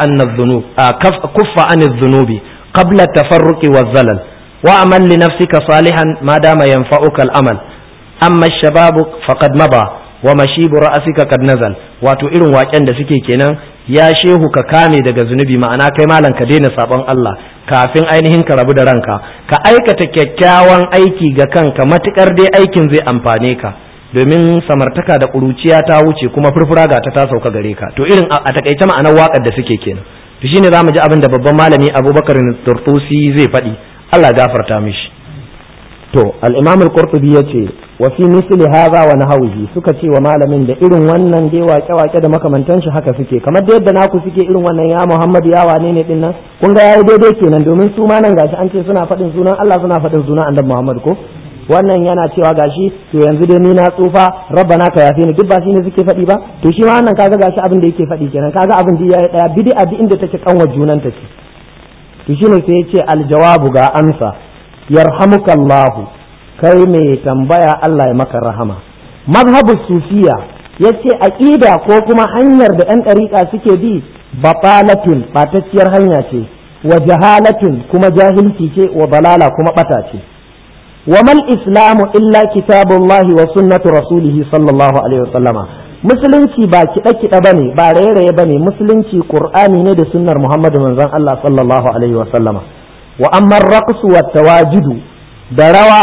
an adh-dhunubi qabla at-tafarruqi waz-zalal wa amal li nafsika salihan ma dama yanfa'uka al-amal amma ash-shababu faqad maba wa mashibu ra'sika kad nazal wato irin waken da suke kenan ya shehu ka kame daga zunubi ma'ana kai malam ka daina sabon Allah kafin ainihin ka rabu da ranka ka aikata kyakkyawan aiki ga kanka matukar dai aikin zai amfane ka domin samartaka da ƙuruciya ta wuce kuma furfura ga ta sauka gare ka to irin a takaice ma'anar waƙar da suke kenan to shine zamu ji abin da babban malami Abubakar Turtusi zai faɗi Allah gafarta mishi to al-Imam al-Qurtubi yace wa fi misli hadha wa nahwihi suka ce wa malamin da irin wannan dai waƙe-waƙe da makamantan shi haka suke kamar da yadda naku suke irin wannan ya Muhammad ya wane ne din nan kun ga yayi daidai kenan domin su ma nan gashi an ce suna faɗin sunan Allah suna faɗin sunan Annabi Muhammad ko wannan yana cewa gashi to yanzu dai ni na tsufa rabbana ka yafe ni duk ba shi ne suke faɗi ba to shi ma wannan kaga gashi abin da yake faɗi kenan kaga abin da yayi daya bid'a duk inda take kanwa junan ta ce to shine sai yace aljawabu ga amsa yarhamukallahu kai mai tambaya Allah ya maka rahama mazhabu sufiya yace aqida ko kuma hanyar da ɗan ɗariƙa suke bi batalatun batacciyar hanya ce wa jahalatun kuma jahilci ce wa balala kuma bata ce وما الإسلام إلا كتاب الله وسنة رسوله صلى الله عليه وسلم musulunci ba kiɗa bane ba raye bane musulunci qur'ani ne da sunnar muhammadu manzon Allah sallallahu alaihi wa sallama wa amma raqsu wa tawajidu da rawa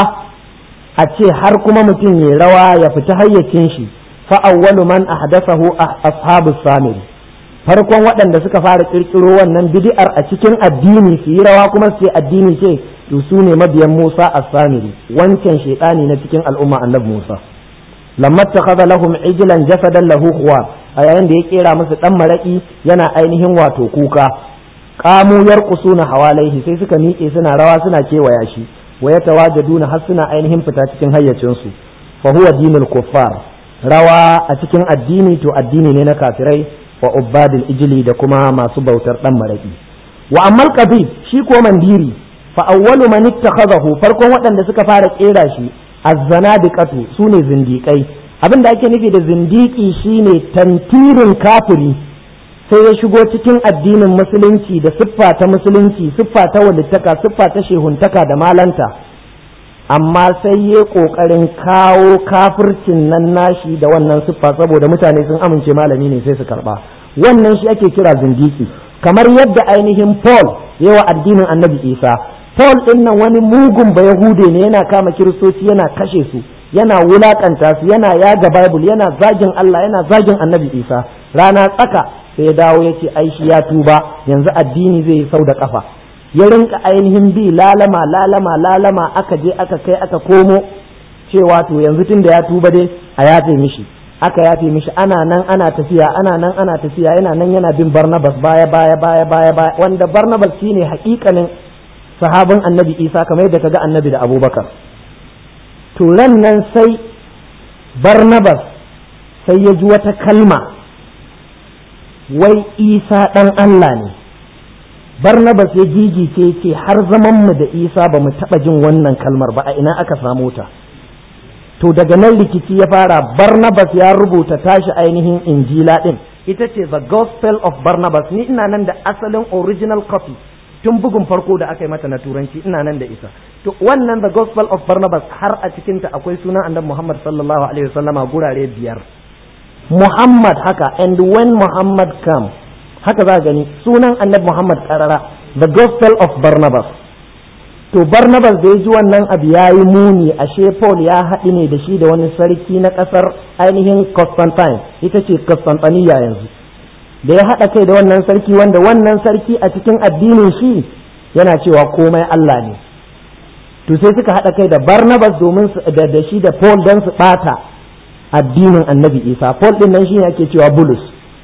a ce har kuma mutum ya rawa ya fita hayyacin shi fa awwalu man ahdathahu ashabus samiri farkon waɗanda suka fara kirkiro wannan bid'ar a cikin addini su yi rawa kuma su ce addini ce to su ne mabiyan Musa as-Samiri wancan shaytani na cikin al'umma annabi Musa lamma takhadha lahum ijlan jasadan lahu khuwa a yayin da ya kera musu dan maraki yana ainihin wato kuka qamu yarqusuna hawalaihi sai suka miƙe suna rawa suna kewaya shi wa yatawajaduna har suna ainihin fita cikin hayyacin su fa huwa dinul kuffar rawa a cikin addini to addini ne na kafirai wa ubadil ijli da kuma masu bautar dan maraki wa ammal qabid shi ko mandiri fa awwalu man ittakhadahu farkon waɗanda suka fara kera shi az-zanadiqatu sune zindiƙai abinda ake nufi da zindiki shine tantirin kafiri sai ya shigo cikin addinin musulunci da siffa ta musulunci siffa ta walittaka siffa ta shehuntaka da malanta amma sai ya kokarin kawo kafircin nan nashi da wannan siffa saboda mutane sun amince malami ne sai su karba wannan shi ake kira zindiki kamar yadda ainihin Paul yawa addinin Annabi Isa Paul ɗin nan wani mugun ba Yahude ne yana kama kiristoci yana kashe su yana wulakanta su yana yaga Bible yana zagin Allah yana zagin Annabi Isa rana tsaka sai ya dawo ya ce ai shi ya tuba yanzu addini zai sau da kafa ya rinka ainihin bi lalama aka je aka kai aka komo cewa to yanzu tun da ya tuba dai a yafe mishi aka yafe mishi ana nan ana tafiya yana nan yana bin Barnabas baya wanda Barnabas shine hakikanin sahabin Annabi Isa kamar yadda kaga Annabi da Abubakar to ran nan sai Barnabas sai ya ji wata kalma wai Isa dan Allah ne Barnabas ya gigice ce har zaman mu da Isa ba mu taba jin wannan kalmar ba a ina aka samu ta to daga nan rikici ya fara Barnabas ya rubuta tashi ainihin injila din ita ce the gospel of Barnabas ni ina nan da asalin original copy tun bugun farko da aka yi mata na turanci ina nan da isa to wannan the gospel of Barnabas har a cikin ta akwai sunan annabi Muhammad sallallahu alaihi wasallama gurare 5 Muhammad haka and when Muhammad come haka za gani sunan annabi Muhammad karara the gospel of Barnabas to Barnabas da ya ji wannan abu ya yi muni ashe Paul ya haɗu ne da shi da wani sarki na ƙasar ainihin Constantine ita ce Constantiniya yanzu da ya haɗa kai da wannan sarki wanda wannan sarki a cikin addinin shi yana cewa komai Allah ne to sai suka haɗa kai da Barnabas domin da shi da Paul don su ɓata addinin annabi Isa Paul ɗin nan shi ne ake cewa Bulus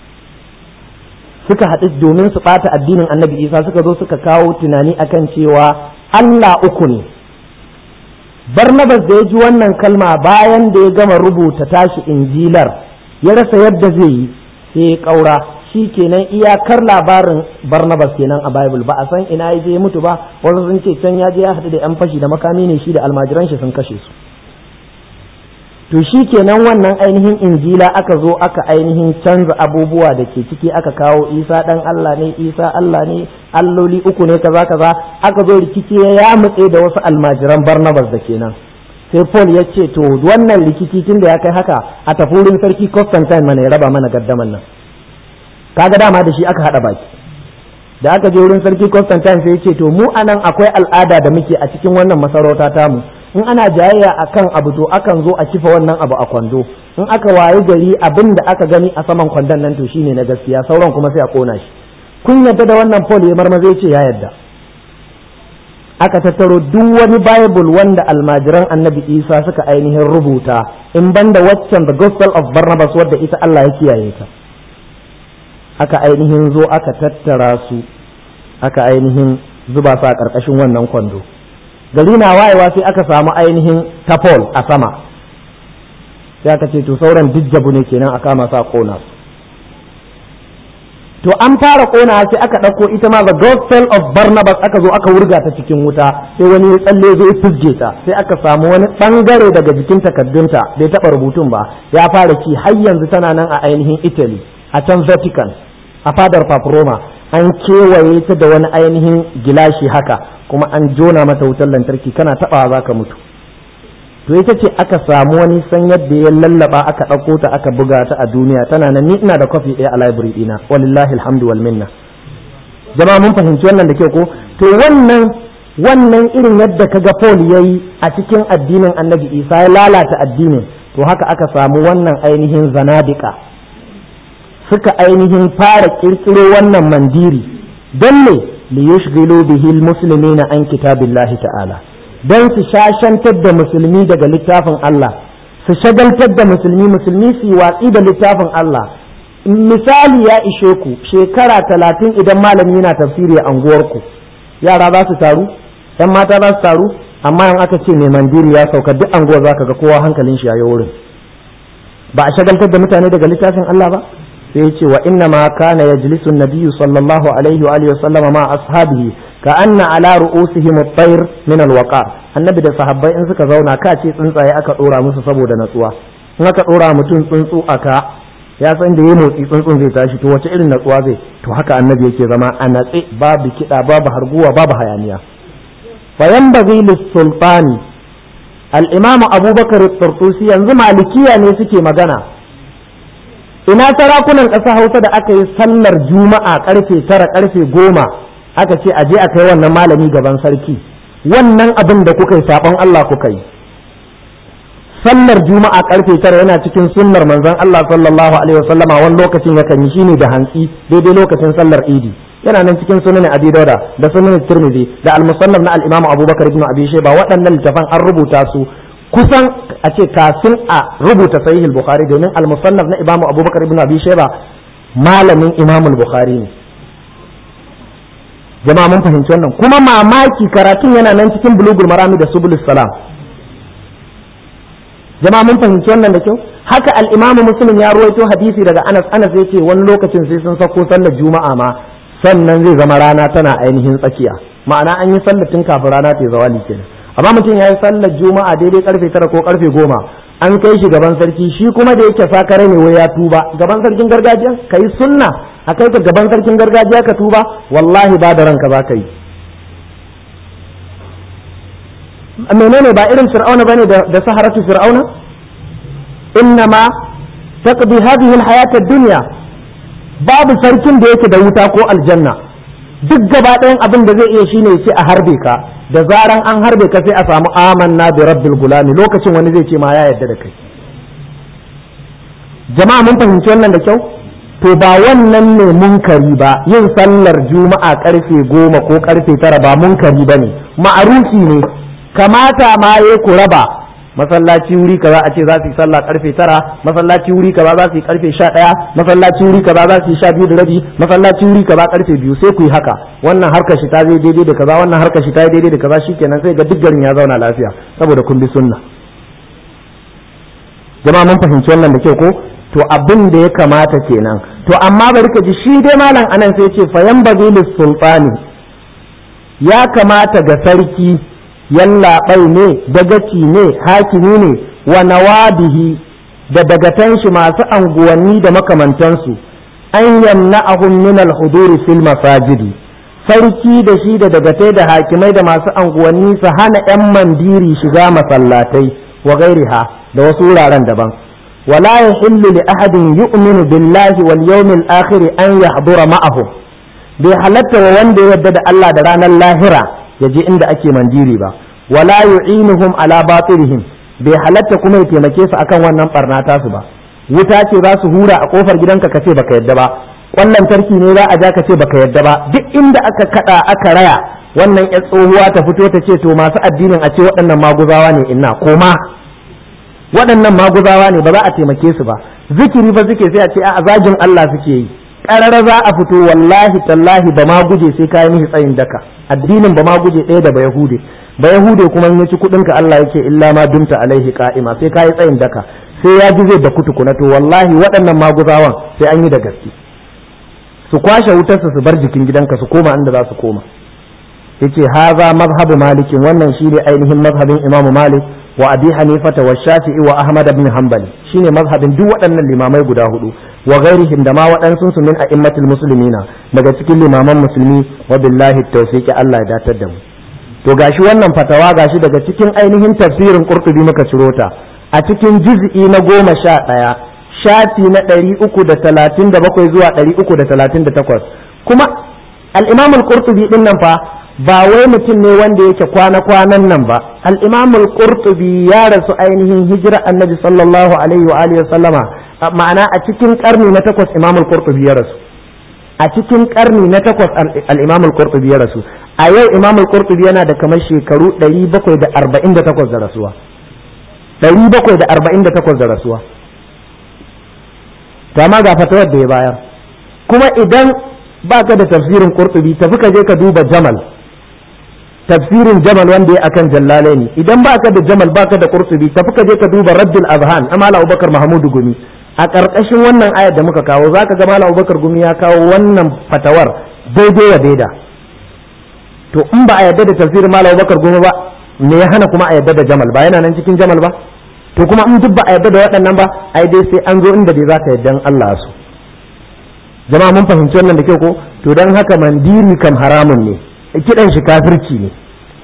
suka haɗu domin su ɓata addinin annabi Isa suka zo suka kawo tunani akan cewa Allah uku ne Barnabas da ya ji wannan kalma bayan da ya gama rubuta tashi injilar ya rasa yadda zai yi sai ya ƙaura. Shi kenan iyakar labarin Barnabas kenan a Bible, ba a san ina ya je mutu ba. Wasu sun ce can ya je ya haɗu da 'yan fashi da makami ne, shi da almajiran shi sun kashe su. To shi kenan wannan ainihin injila aka zo aka ainihin canza abubuwa da ke ciki, aka kawo Isa dan Allah ne, Isa Allah ne, alloli uku ne, kaza kaza. Aka zo rikici ya mutse da wasu almajiran Barnabas da kenan. Sai Paul ya ce to wannan rikici tun da ya kai haka a tafi wurin sarki Constantine mana ya raba mana gaddaman nan. Kaga dama da shi aka hada baki. Da aka je wurin sarki Constantine sai ya ce to mu anan akwai al'ada da muke a cikin wannan masarauta tamu, in ana jayayya akan abu to akan zo a kifa wannan abu a kwando, in aka waye gari abin da aka gani a saman kwandon nan to shine na gaskiya, sauran kuma sai a kona shi. Kun yadda da wannan? Paul ya marmaza ya ce ya yadda. Aka tattaro duk wani Bible wanda almajiran Annabi Isa suka ainihin rubuta, in banda waccan the Gospel of Barnabas wadda ita Allah ya kiyaye ta. Aka ainihin zo aka tattara su, aka ainihin zuba su a ƙarƙashin wannan kwando. Gari na wayewa sai aka samu ainihin tapol a sama, sai aka ce to sauran dijjabu ne kenan a kama sa kona su. To an fara kona sai aka ɗauko ita ma the Gospel of Barnabas aka zo aka wurga ta cikin wuta, sai wani ya tsalle zo ya fizge ta, sai aka samu wani ɓangare daga jikin takaddunta bai taɓa rubutun ba ya fara ci, har yanzu tana nan a ainihin Italy a can Vatican a fadar Paparoma, an kewaye ta da wani ainihin gilashi haka, kuma an jona mata wutar lantarki, kana taɓawa za ka mutu. To ita ce aka samu wani san yadda ya lallaba aka ɗauko ta aka buga ta a duniya, tana nan, ni ina da kwafi ɗaya a library ɗina, walillahi alhamdu wal minna. Jama'a mun fahimci wannan da ke ko? To wannan irin yadda kaga Paul yayi a cikin addinin Annabi Isa ya lalata addinin, to haka aka samu wannan ainihin zanadika suka ainihin fara kirkiro wannan mandiri, don ne li yushghilu bihi almuslimina an kitabillahi ta'ala, don su shashantar da musulmi daga littafin Allah, su shagaltar da musulmi su yi watsi da littafin Allah. Misali ya ishe ku, shekara 30 idan malami yana tafsiri a anguwarku, yara za su taru, 'yan mata za su taru, amma in aka ce mai mandiri ya sauka duk anguwar za ka ga kowa hankalin shi ya yi wurin. Ba a shagaltar da mutane daga littafin Allah ba? sai ce wa inna ma kana yajlisu an-nabiyyu sallallahu alaihi wa alihi wa sallama ma ashabihi ka anna ala ru'usihim at-tayr min al-waqar. Annabi da sahabbai in suka zauna ka ce tsuntsaye aka dora musu saboda natsuwa, in aka dora mutum tsuntsu aka ya san da yayi motsi tsuntsun zai tashi, to wace irin natsuwa zai? To haka annabi yake zama a natse, babu kida, babu harguwa, babu hayaniya. fa yanbaghi lis-sultani al-imam Abubakar at-Tartusi, yanzu malikiya ne suke magana, ina sarakunan ƙasa Hausa da aka yi sallar juma'a karfe 9 karfe 10 aka ce aje a kai wannan malami gaban sarki, wannan abin da kuka yi sabon Allah kuka yi. Sallar juma'a karfe 9 yana cikin sunnar manzon Allah sallallahu alaihi wasallama, wani lokacin yakan yi shine da hantsi daidai lokacin sallar idi, yana nan cikin sunan Abi Dawud da sunan Tirmidhi da al-Musannaf na al-Imam Abubakar ibn Abi Shayba. Waɗannan littafan an rubuta su kusan a ce kafin a rubuta sahih al-Bukhari, domin al-Musannaf na Imam Abubakar ibn Abi Shayba malamin Imam al-Bukhari ne. Jama'a mun fahimci wannan, kuma mamaki karatun yana nan cikin Bulughul Marami da Subulus Salam. Jama'a mun fahimci wannan da kyau. Haka al-Imam Muslim ya ruwaito hadisi daga Anas yace wani lokacin sai sun sako sallar juma'a ma sannan zai zama rana tana ainihin tsakiya, ma'ana an yi sallar tun kafin rana ta zawali kenan. Amma mutum ya yi sallar juma'a daidai karfe 9 ko karfe 10 an kai shi gaban sarki, shi kuma da yake sakare ne wai ya tuba. Gaban sarkin gargajiya ka yi sunna, a kai ka gaban sarkin gargajiya ka tuba, wallahi ba da ranka za ka yi. Menene ba irin fir'auna bane da saharatu fir'auna? Innama taqdi hadhihi al-hayat ad-dunya, babu sarkin da yake da wuta ko aljanna, duk gaba ɗayan abin da zai iya shine ce a harbe ka, da zaran an harbe ka sai a samu amanna bi rabbil gulami, lokacin wani zai ce ma ya yarda da kai. Jama'a mun fahimci wannan da kyau. To ba wannan ne munkari ba, yin sallar juma'a karfe 10 ko karfe 9 ba munkari bane, ma'arufi ne. Kamata ma yayi ku raba masallaci wuri kaza a ce za su yi sallah karfe 9, masallaci wuri kaza za su yi karfe 11, masallaci wuri kaza za su yi 12:30, masallaci wuri kaza karfe 2, sai ku yi haka. Wannan harkar shi ta zai daidai da kaza, wannan harkar shi ta daidai da kaza, shikenan sai ga duk garin ya zauna lafiya saboda kun bi sunna. Jama'a mun fahimci wannan da kyau ko? To abin da ya kamata kenan. To amma bari ka ji shi dai malam anan sai ce fayan bazilis sultani, ya kamata ga sarki, yallaɓai ne, dagaci ne, hakimi ne, wa nawadihi da dagatan shi masu anguwanni da makamantansu, an yamna'ahum min al-huduri fil masajidi. Sarki da shi da dagatai da hakimai da masu anguwanni su hana 'yan mandiri shiga masallatai wa gairiha da wasu wuraren daban. ولا يحل لأحد يؤمن بالله واليوم الآخر أن يحضر معهم. بحلت ووند يدد الله دران اللاهرة يجي عند أكي منديري با ولا يعينهم على باطلهم. بحلت كما يتمكيس أكن ونن برناتا سبا وتاتي راس هورا أقوفر جدنك كتي بك يدبا wannan tarki ne za a ja ka ce baka yadda ba. Duk inda aka kada aka raya wannan ya tsohuwa ta fito ta ce to masu addinin a ce waɗannan maguzawa ne, inna koma waɗannan maguzawa ne, ba za a taimake su ba. Zikiri ba suke sai a ce a zagin Allah suke yi. Ƙarara za a fito wallahi tallahi ba ma guje sai kayi mishi tsayin daka. Addinin ba ma guje ɗaya da ba Yahude. Ba Yahude kuma in ya ci kuɗinka Allah yake illa ma dumta alaihi qa'ima, sai kayi tsayin daka. Sai ya ji zai da kutukuna. To wallahi waɗannan maguzawan sai an yi da gaske. Su kwashe wutarsa su bar jikin gidanka su koma inda za su koma. Yace haza mazhabu malikin, wannan shine ainihin mazhabin Imam Malik wa Abi Hanifata wa Shafi'i wa Ahmad ibn Hanbali, shine mazhabin duk waɗannan limamai guda hudu wa ghairihim da ma waɗansu su min a'immatul muslimina daga cikin limaman musulmi. Wa billahi tawfiq, Allah ya datar da mu. To gashi wannan fatawa gashi daga cikin ainihin tafsirin Qurtubi muka ciro ta a cikin juz'i na 11 shafi na 337 zuwa 338. Kuma al-Imam al-Qurtubi din nan fa ba wai mutum ne wanda yake kwana-kwanan nan ba. al-Imam al-Qurtubi ya rasu ainihin hijira annabi sallallahu alaihi wa alihi sallama, ma'ana a cikin karni na 8 Imam al-Qurtubi ya rasu. A cikin karni na 8 al-Imam al-Qurtubi ya rasu. A yau Imam al-Qurtubi yana da kamar shekaru 748 da rasuwa. 748 da rasuwa. Kama ga fatawar da ya bayar. Kuma idan baka da tafsirin Qurtubi tafi ka je ka duba Jamal, tafsirin Jamal wanda ya akan Jallalaini. Idan baka da Jamal baka da Qurtubi tafi ka je ka duba Raddul Azhan na Malam Abubakar Mahmudu Gumi. A ƙarƙashin wannan ayar da muka kawo zaka ga Malam Abubakar Gumi ya kawo wannan fatawar daidai wa daida. To in ba a yarda da tafsirin Malam Abubakar Gumi ba, me ya hana kuma a yarda da Jamal? Ba yana nan cikin Jamal ba? To kuma in duk ba a yarda da waɗannan ba, ai dai sai an zo inda dai zaka yarda Allah su. Jama'a mun fahimci wannan da kyau ko? To dan haka mandiri kam haramun ne, kidan shi kafirci ne.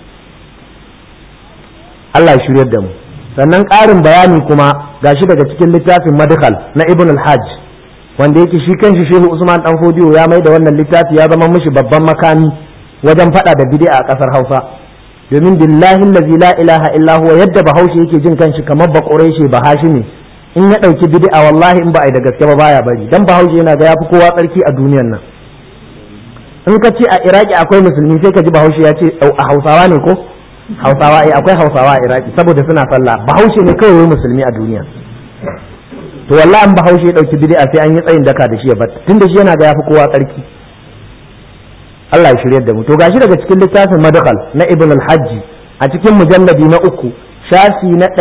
Allah ya shiryar da mu. Sannan ƙarin bayani kuma gashi daga cikin littafin Madkhal na Ibn al-Hajj, wanda yake shi kanshi Shehu Usman Dan Fodiyo ya mai da wannan littafi ya zama mishi babban makami wajen fada da bid'a a ƙasar Hausa. Domin billahi allazi la ilaha illa huwa, yadda Bahaushe yake jin kanshi kamar ba Quraishi ba Hashimi, in ya dauki bid'a wallahi in ba ai da gaske ba baya bari. Dan Bahaushe yana ga yafi kowa tsarki a duniyar nan. In ka ce a Iraki akwai musulmi sai ka ji Bahaushe ya ce a Hausawa ne ko? Hausawa akwai Hausawa a Iraki saboda suna sallah. Bahaushe ne kawai musulmi a duniya. To wallahi in Bahaushe ya dauki bid'a sai an yi tsayin daka da shi ya bar, tunda shi yana ga yafi kowa tsarki. Allah ya shirye da mu. To gashi daga cikin littafin Madkhal na Ibn al-Hajj a cikin mujalladi na 3 shafi na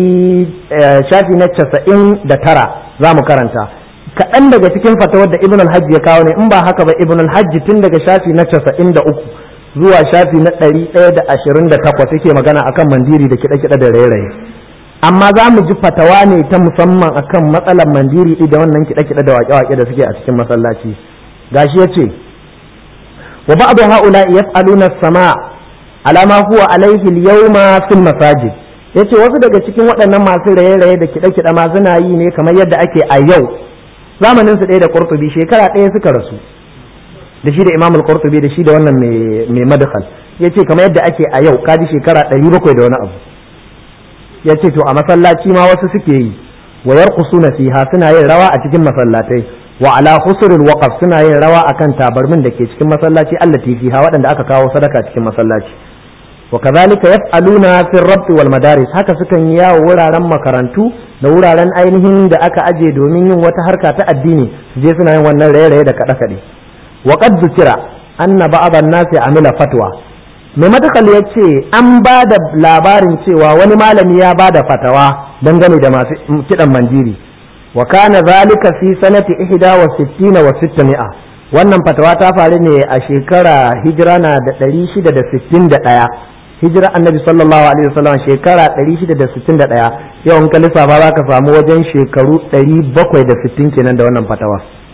99 za mu karanta kaɗan daga cikin fatawar da Ibn al-Hajj ya kawo ne. In ba haka ba Ibn al-Hajj tun daga shafi na 93 zuwa shafi na 128 yake magana akan mandiri da kiɗe-kiɗe da raye-raye. Amma za mu ji fatawa ne ta musamman akan matsalar mandiri da wannan kiɗe-kiɗe da waƙe-waƙe da suke a cikin masallaci. Gashi ya ce wa ba'du ha'ula yaf'aluna as-sama' ala ma huwa alayhi al-yawma fil masajid. Yace wasu daga cikin waɗannan masu raye-raye da kiɗe-kiɗe ma suna yi ne kamar yadda ake a yau. Zamanin su ɗaya da Qurtubi, shekara ɗaya suka rasu da shi da Imam al-Qurtubi da shi da wannan mai Madkhal. Yace kamar yadda ake a yau, kaji shekara 700 da wani abu. Yace to a masallaci ma wasu suke yi, wa yarqusuna fiha, suna yin rawa a cikin masallatai, wa ala khusrul waqf, suna yin rawa akan tabarmin da ke cikin masallaci allati fiha, waɗanda aka kawo sadaka cikin masallaci. wa kadhalika yaf'aluna fi ar-rabt wal madaris, haka sukan yi yawo wuraren makarantu da wuraren ainihin da aka aje domin yin wata harka ta addini, su je suna yin wannan raye-raye da kaɗe-kaɗe. wa qad dhukira anna ba'd an-nasi amila fatwa, mai matakal ya ce an ba da labarin cewa wani malami ya ba da fatawa dangane da masu kiɗan mandiri, wa kana zalika fi sanati 61 wa 600. wannan fatawa ta faru ne a shekara hijira na da 661, hijira annabi sallallahu alaihi wasallam shekara 661. yawan kalisa ba za ka samu wajen shekaru 760 kenan da wannan fatawa.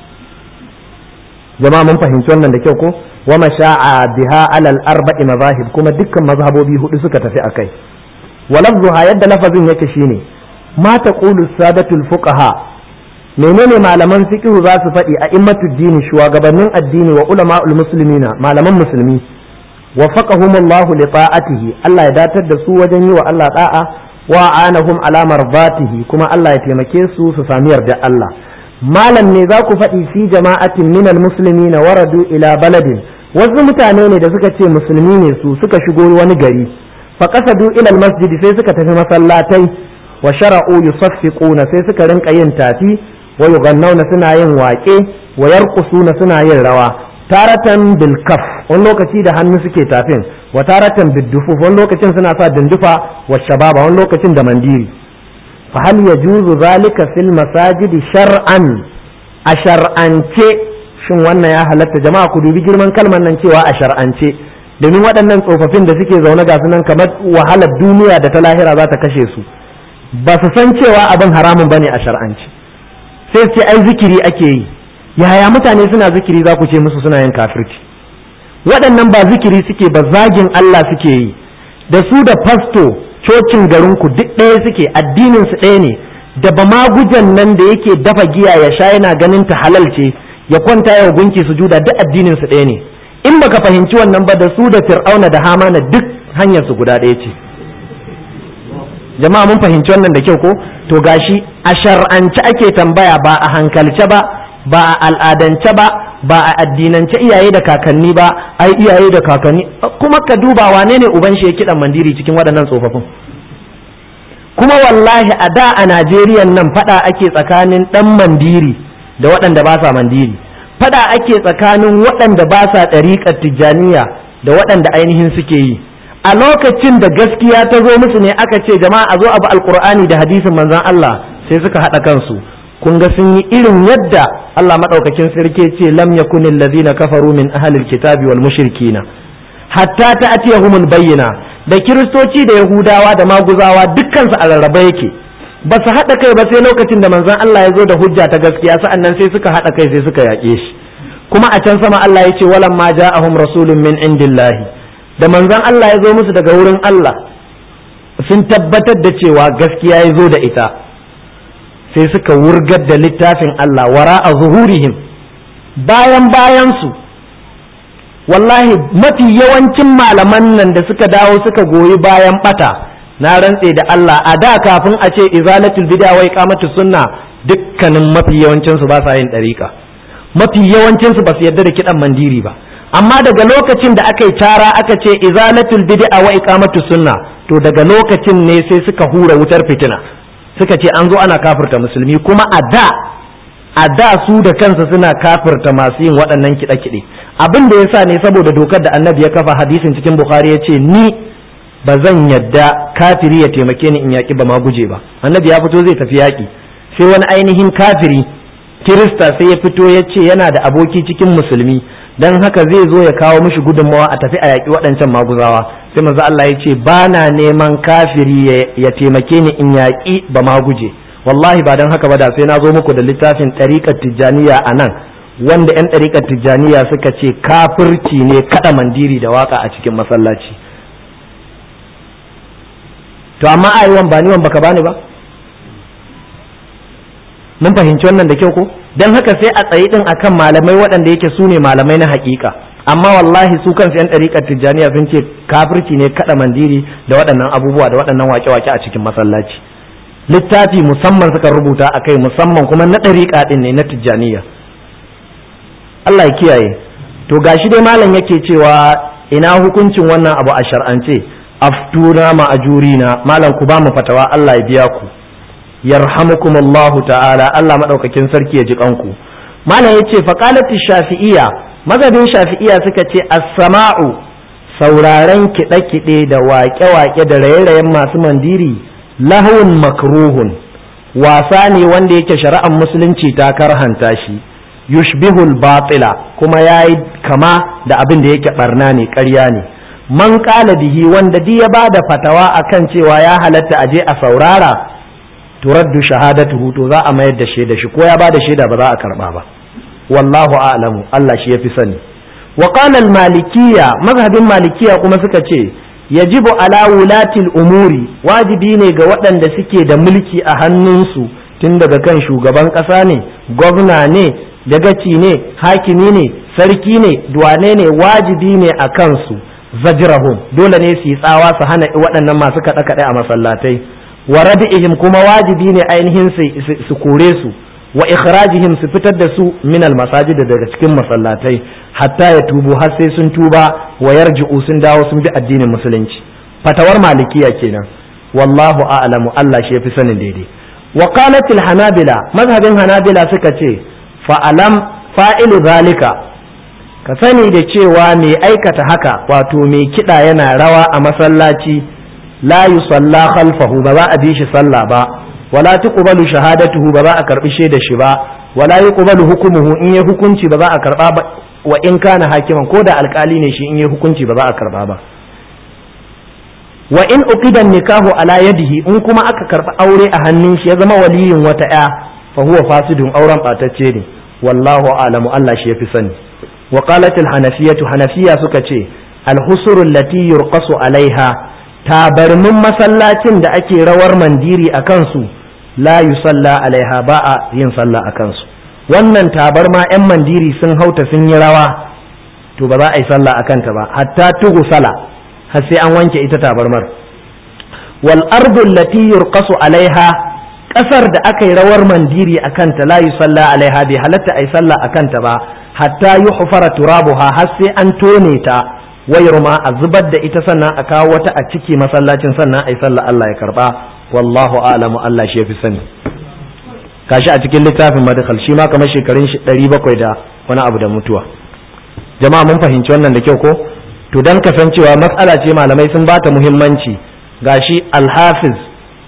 jama'a mun fahimci wannan da kyau ko? wa masha'a biha alal arba'i mazahib, kuma dukkan mazhabobi hudu suka tafi akai. wa lafzuha, yadda lafazin yake shine ma taqulu sadatul fuqaha, menene malaman fiqh za su faɗi a immatud dini, shugabannin addini, wa ulama'ul muslimina, malaman musulmi, wafaqahumullahu li ta'atihi, Allah ya datar da su wajen yi wa Allah da'a, wa anahum ala mardatihi, kuma Allah ya taimake su su sami yarda Allah. malam ne za ku faɗi fi jama'atin minal muslimina waradu ila baladin, wasu mutane ne da suka ce musulmi ne su, suka shigo wani gari, fa qasadu ila almasjid, sai suka tafi masallatai, wa shara'u yusaffiquna, sai suka rinka yin tafi, wa yughannawna, suna yin waƙe, wa yarqusuna, suna yin rawa, taratan bil kaf, wani lokaci da hannu suke tafin, wa taratan bid dufuf, wani lokacin suna sa dindufa, wa shababa, wani lokacin da mandiri. fa hal yajuzu zalika fil masajid shar'an, a shar'ance shin wannan ya halatta? jama'a ku dubi girman kalmar nan cewa a shar'ance, domin waɗannan tsofaffin da suke zaune ga su nan kamar wahalar duniya da ta lahira za ta kashe su, ba su san cewa abin haramun bane a shar'ance, sai ce ai zikiri ake yi. yaya mutane suna zikiri za ku ce musu suna yin kafirci? waɗannan ba zikiri suke ba, zagin Allah suke yi. da su da fasto cocin garinku duk ɗaya suke, addinin su ɗaya ne. da ba magujan nan da yake dafa giya ya sha yana ganin ta halal ce, ya kwanta ya gunki sujuda, duk addinin su ɗaya ne. in baka fahimci wannan ba, da su da fir'auna da hamana duk hanyar su guda ɗaya ce. jama'a mun fahimci wannan da kyau ko? to gashi a shar'ance ake tambaya, ba a hankalce ba, ba a al'adance ba, ba a addinance iyaye da kakanni ba. ai iyaye da kakanni kuma ka duba wane ne uban shi ya kiɗan mandiri cikin waɗannan tsofaffin? kuma wallahi a da a Najeriya nan fada ake tsakanin ɗan mandiri da waɗanda ba sa mandiri, fada ake tsakanin waɗanda ba sa ɗariƙar tijjaniya da waɗanda ainihin suke yi. a lokacin da gaskiya ta zo musu ne aka ce jama'a a zo abu alkur'ani da hadisin manzon Allah, sai suka haɗa kansu. kun ga sun yi irin yadda Allah madaukakin sarki ce lam yakunil ladina kafaru min ahlil kitabi wal mushrikina hatta ta'tiyahumul bayyina. da kiristoci da yahudawa da maguzawa dukkan su a rarraba yake, ba su haɗa kai ba sai lokacin da manzon Allah ya zo da hujja ta gaskiya, sa'annan sai suka haɗa kai sai suka yaƙe shi. kuma a can sama Allah ya ce walamma ja'ahum rasulun min indillahi, da manzon Allah ya zo musu daga wurin Allah, sun tabbatar da cewa gaskiya ya zo da ita, sai suka wurgar da littafin Allah wara a zuhurihim, bayan su. wallahi mafi yawancin malaman nan da suka dawo suka goyi bayan bata, na rantse da Allah, a da kafin a ce izalatul bid'a wa iqamatus sunna, dukkanin mafi yawancin su ba sa yin dariƙa, mafi yawancin su ba su yarda da kidan mandiri ba. amma daga lokacin da aka yi tara aka ce izalatul bid'a wa iqamatus sunna, to daga lokacin ne sai suka hura wutar fitina, suka ce an zo ana kafirta musulmi. kuma a da su da kansa suna kafirta masu yin waɗannan kiɗe-kiɗe. abin da yasa ne saboda dokar da annabi ya kafa, hadisin cikin bukhari ya ce ni ba zan yadda kafiri ya taimake ni in yaƙi ba ma guje ba. annabi ya fito zai tafi yaƙi, sai wani ainihin kafiri kirista sai ya fito ya ce yana da aboki cikin musulmi, dan haka zai zo ya kawo mishi gudunmawa a tafi a yaƙi waɗancan maguzawa. sai manzo Allah ya ce ba na neman kafiri ya taimake ni in yaƙi ba ma guje, wallahi ba dan haka ba da sai na zo muku da littafin ɗariƙar tijjaniya a nan, wanda 'yan ɗariƙar tijjaniya suka ce kafirci ne kaɗa mandiri da waka a cikin masallaci. to amma aiwan ba ni wan baka bani ba, mun fahimci wannan da kyau ko? dan haka sai a tsayi din akan malamai waɗanda yake su ne malamai na haƙiƙa. amma wallahi su kansu 'yan ɗariƙar tijjaniya sun ce kafirci ne kaɗa mandiri da waɗannan abubuwa da waɗannan wake-wake a cikin masallaci. littafi musamman suka rubuta a kai, musamman kuma na ɗariƙa ɗin ne na tijjaniya. Allah ya kiyaye. to gashi dai malam yake cewa ina hukuncin wannan abu a shar'ance? aftuna ma'ajurina, malam ku ba mu fatawa Allah ya biya ku, yarhamukumullahu ta'ala, Allah madaukakin sarki ya ji kanku. Malam yace faqalati shafi'iyya, mazhabin shafi'iyya suka ce as-sama'u, sauraren kiɗe-kiɗe da waƙe-waƙe da raye-rayen masu mandiri, lahun makruhun, wasa ne wanda yake shari'ar musulunci ta karhanta shi, yushbihul batila, kuma yayi kama da abin da yake barna ne, ƙarya ne. Man qala bihi, wanda duk ya bada fatawa akan cewa ya halatta aje a saurara, turaddu shahadatuhu, to za a mayar da shaida shi, ko ya bada shaida ba za a karba ba. Wallahu a'lamu, Allah shi yafi sani. Wa qala al-malikiyya, mazhabin malikiyya kuma suka ce yajibu ala wulatil umuri, wajibi ne ga waɗanda suke da mulki a hannunsu, tun daga kan shugaban ƙasa ne, gwamna ne, dagaci ne, hakimi ne, sarki ne, duwane ne, wajibi ne a kansu zajrahum, dole ne su yi tsawa su hana waɗannan masu kaɗe-kaɗe a masallatai. Wa rabi'ihim, kuma wajibi ne ainihin su kore su, wa ikhrajihim, su fitar da su min al-masajid, daga cikin masallatai, hatta ya tubu, har sai sun tuba, wa yarji'u, sun dawo sun bi addinin musulunci. Fatawar malikiya kenan. Wallahu a'lamu, Allah shi yafi sanin daidai. Wa qalat al-hanabila, mazhabin hanabila suka ce fa'alam fa'ilu zalika, ka sani da cewa mai aikata haka, wato mai kiɗa yana rawa a masallaci, la yusalla khalfahu, ba za a bi shi sallah ba, wala tuqbalu shahadatuhu, ba za a karbi shaida shi ba, wala yuqbalu hukmuhu, in ya hukunci ba za a karba ba, wa in kana hakiman, ko da alkali ne shi in ya hukunci ba za a karba ba. Wa in uqida nikahu ala yadihi, in kuma aka karba aure a hannun shi ya zama waliyin wata ya, fa huwa fasidun, auren batacce ne. Wallahu a'lamu, Allah shi yafi sani. Wa qalat al-hanafiyatu, hanafiya suka ce al-husur allati yurqasu alaiha, tabarmin masallacin da ake rawar mandiri a kansu, la yusalla alaiha, ba a yin sallah a kansu. Wannan tabarma 'yan mandiri sun hauta sun yi rawa, to ba za a yi sallah a kanta ba, hatta tugu sala, har sai an wanke ita tabarmar. Wal ardu allati yurqasu alaiha, kasar da aka yi rawar mandiri a kanta, la yusalla alaiha, bai halatta a yi sallah a kanta ba, hatta yuhfara turabuha, har sai an tone ta, wayar ma a zubar da ita, sannan a kawo wata a ciki masallacin, sannan a yi sallah, Allah ya karba. Wallahu a'lamu, Allah shi yafi sani. Kashi a cikin littafin madkhal, shi ma kamar shekarun shi 700 da wani abu da mutuwa. Jama'a mun fahimci wannan da kyau ko? To dan kasancewa matsala ce malamai sun bata muhimmanci, gashi al-Hafiz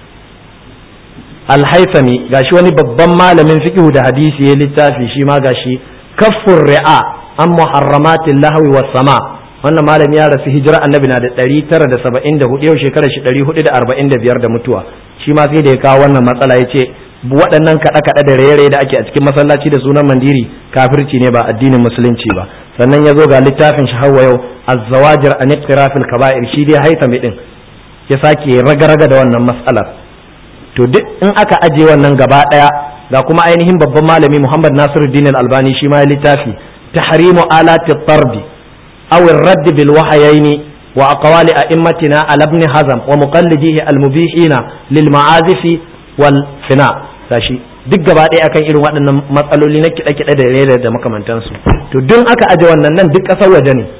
al-Haythami, gashi wani babban malamin fiqh da hadisi ya littafi, shi ma gashi kaffur ri'a an muharramatil lahwi was sama. Wannan malami ya rasu hijira annabi na da 974, yau shekarar shi 445 da mutuwa. Shi ma sai da ya kawo wannan matsala, ya ce waɗannan kaɗe-kaɗe da raye-raye da ake a cikin masallaci da sunan mandiri kafirci ne, ba addinin musulunci ba. Sannan ya zo ga littafin shi hawa yau az-zawajir an iqtirafil kaba'ir, shi dai Haythami din ya sake raga-raga da wannan matsalar. To duk in aka aje wannan gaba ɗaya, ga kuma ainihin babban malami Muhammad Nasiruddin Al-Albani, shi ma ya littafi tahrimu alati tardi aw ar-radd bil wahayaini wa aqwali a'immatina ala ibn Hazm wa muqallidihi al-mubihina lil ma'azifi wal fina. Sashi duk gaba ɗaya akan irin waɗannan matsaloli na kiɗe-kiɗe da rere da makamantansu. To duk aka aje wannan, nan duk ƙasar waje ne,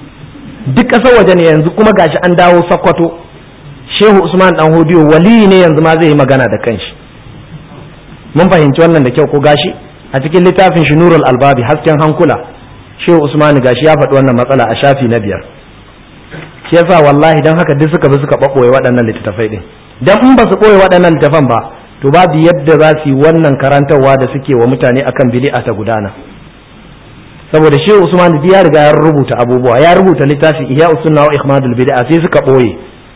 duk ƙasar waje ne. Yanzu kuma gashi an dawo Sokoto, Shehu Usman Dan Hodiyo wali ne yanzu ma zai yi magana da kanshi. Mun fahimci wannan da kyau ko? Gashi a cikin littafin shi Nurul Albabi, hasken hankula, Shehu Usman gashi ya faɗi wannan matsala a shafi na 5. Shi yasa wallahi dan haka duk suka bi suka ɓaɓɓoye waɗannan littattafai din. Dan in ba su ɓoye waɗannan littattafan ba, to babu yadda za su yi wannan karantarwa da suke wa mutane akan bid'a ta gudana. Saboda Shehu Usman ya riga ya rubuta abubuwa, ya rubuta littafi Ihya'us Sunna wa Ikhmadul Bid'a, sai suka ɓoye.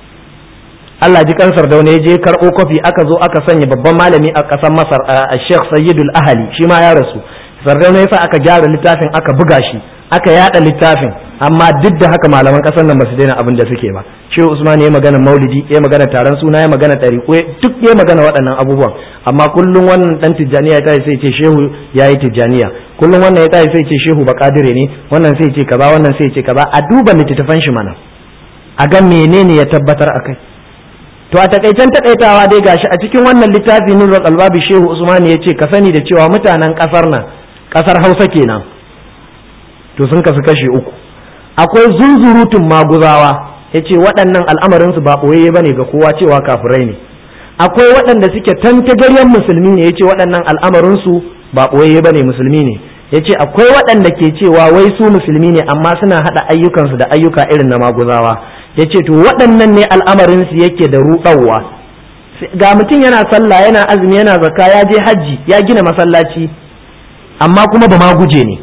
Allah ji kansar da wani ya je karɓo kofi, aka zo aka sanya babban malami a ƙasar Masar, a Sheikh Sayyidul Ahali, shi ma ya rasu. Sardauna yasa aka gyara littafin, aka buga shi, aka yada littafin, amma duk da haka malaman ƙasar nan ba su daina abin da suke ba. Shehu Usman ya magana maulidi, ya magana taron suna, ya magana ɗariƙo, duk ya magana waɗannan abubuwan. Amma kullum wannan ɗan tijjaniya ya tashi sai ce shehu ya yi tijjaniya, kullum wannan ya tashi sai ce shehu baƙadire ne, wannan sai ce kaza, wannan sai ce kaza. A duba littattafan shi mana, a ga menene ya tabbatar a kai. To a takaicen takaitawa dai gashi a cikin wannan littafi Nurul Albabi, Shehu Usman ya ce ka sani da cewa mutanen ƙasar nan, ƙasar Hausa kenan, to sun kasu kashi uku. Akwai zunzurutun maguzawa yace waɗannan al'amarin su ba boyayye bane ga kowa cewa kafirai ne. Akwai waɗanda suke tantagaryen musulmi ne, yace waɗannan al'amarin su ba boyayye bane musulmi ne. Yace akwai waɗanda ke cewa wai su musulmi ne amma suna hada ayyukansu da ayyuka irin na maguzawa. Yace to waɗannan ne al'amarin su yake da ruɗawa. Ga mutum yana sallah yana azumi yana zakka ya je hajji ya gina masallaci amma kuma ba ma guje ne.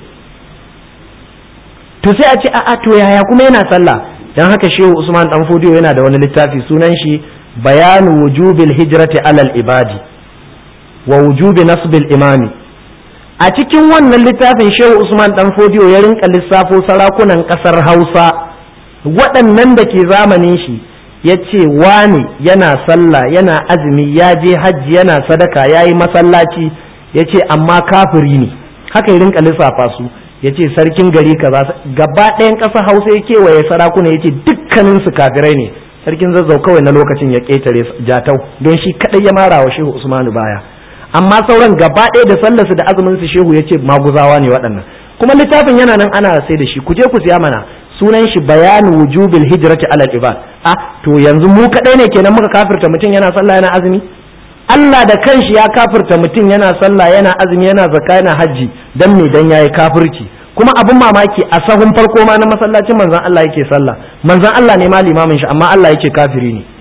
To sai a ce a'a to yaya kuma yana sallah? Dan haka Shehu Usman Dan Fodiyo yana da wani littafi sunan shi Bayanu wujubil hijrati alal ibadi wa wujubi nasbil imami. A cikin wannan littafin Shehu Usman Dan Fodiyo ya rinka lissafo sarakunan kasar Hausa waɗannan da ke zamanin shi, ya ce wani yana sallah yana azumi ya je hajji yana sadaka ya yi masallaci, ya ce amma kafiri ne. Haka ya rinka lissafa su, ya ce sarkin gari kaza gaba ɗayan ƙasar Hausa ya kewaye sarakuna ya ce dukkaninsu kafirai ne. Sarkin Zazzau kawai na lokacin ya ƙetare Jatau don shi kaɗai ya mara wa Shehu Usmanu baya, amma sauran gaba ɗaya da sallarsu da azumin su Shehu ya ce maguzawa ne waɗannan. Kuma littafin yana nan ana sai da shi, ku je ku siya mana, sunan shi Bayanu wujubil hijrati alal ibad. To yanzu mu kadai ne kenan muka kafirta mutum yana sallah yana azumi? Allah da kanshi ya kafirta mutum yana sallah yana azumi yana zakka yana hajji dan me dan yayi kafirci. Kuma abin mamaki a sahun farko ma na masallacin manzon Allah yake sallah, manzon Allah ne ma limamin shi amma Allah yake kafiri ne.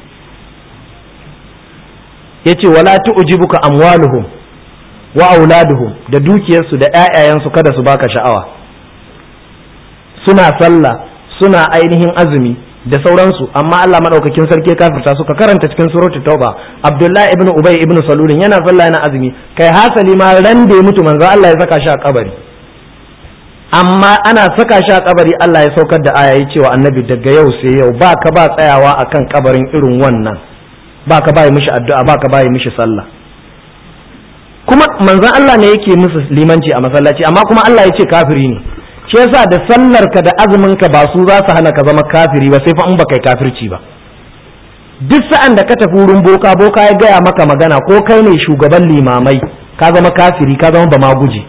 Yace wala tu'jibuka amwaluhum wa auladuhum, da dukiyarsu da ƴaƴayensu kada su baka sha'awa. Suna sallah suna ainihin azumi da sauransu amma Allah madaukakin sarki ya kafirta su. Ka karanta cikin suratul tauba, Abdullahi ibn Ubay ibn Salul yana sallah yana azumi, kai hasali ma ran da ya mutu manzo Allah ya saka shi a kabari, amma ana saka shi a kabari Allah ya saukar da aya ya cewa annabi daga yau sai yau ba ka ba tsayawa akan kabarin irin wannan, ba ka ba mishi addu'a, ba ka ba mishi sallah. Kuma manzon Allah ne yake musu limanci a masallaci amma kuma Allah ya ce kafiri ne. Shi yasa da sallarka da azuminka ba su za su hana ka zama kafiri ba, sai fa in baka yi kafirci ba. Duk sa'an da ka tafi wurin boka, boka ya gaya maka magana ko kai ne shugaban limamai, ka zama kafiri, ka zama ba ma guje.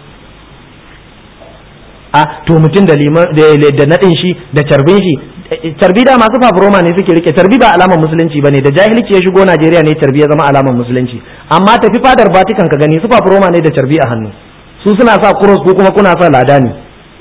To mutum da naɗin shi da carbin shi, carbi da masu fafuroma ne suke rike carbi, ba alamar musulunci bane. Da jahilci ya shigo Najeriya ne carbi ya zama alamar musulunci, amma tafi fadar Vatican ka gani su fafuroma ne da carbi a hannu, su suna sa cross ko kuma kuna sa ladani.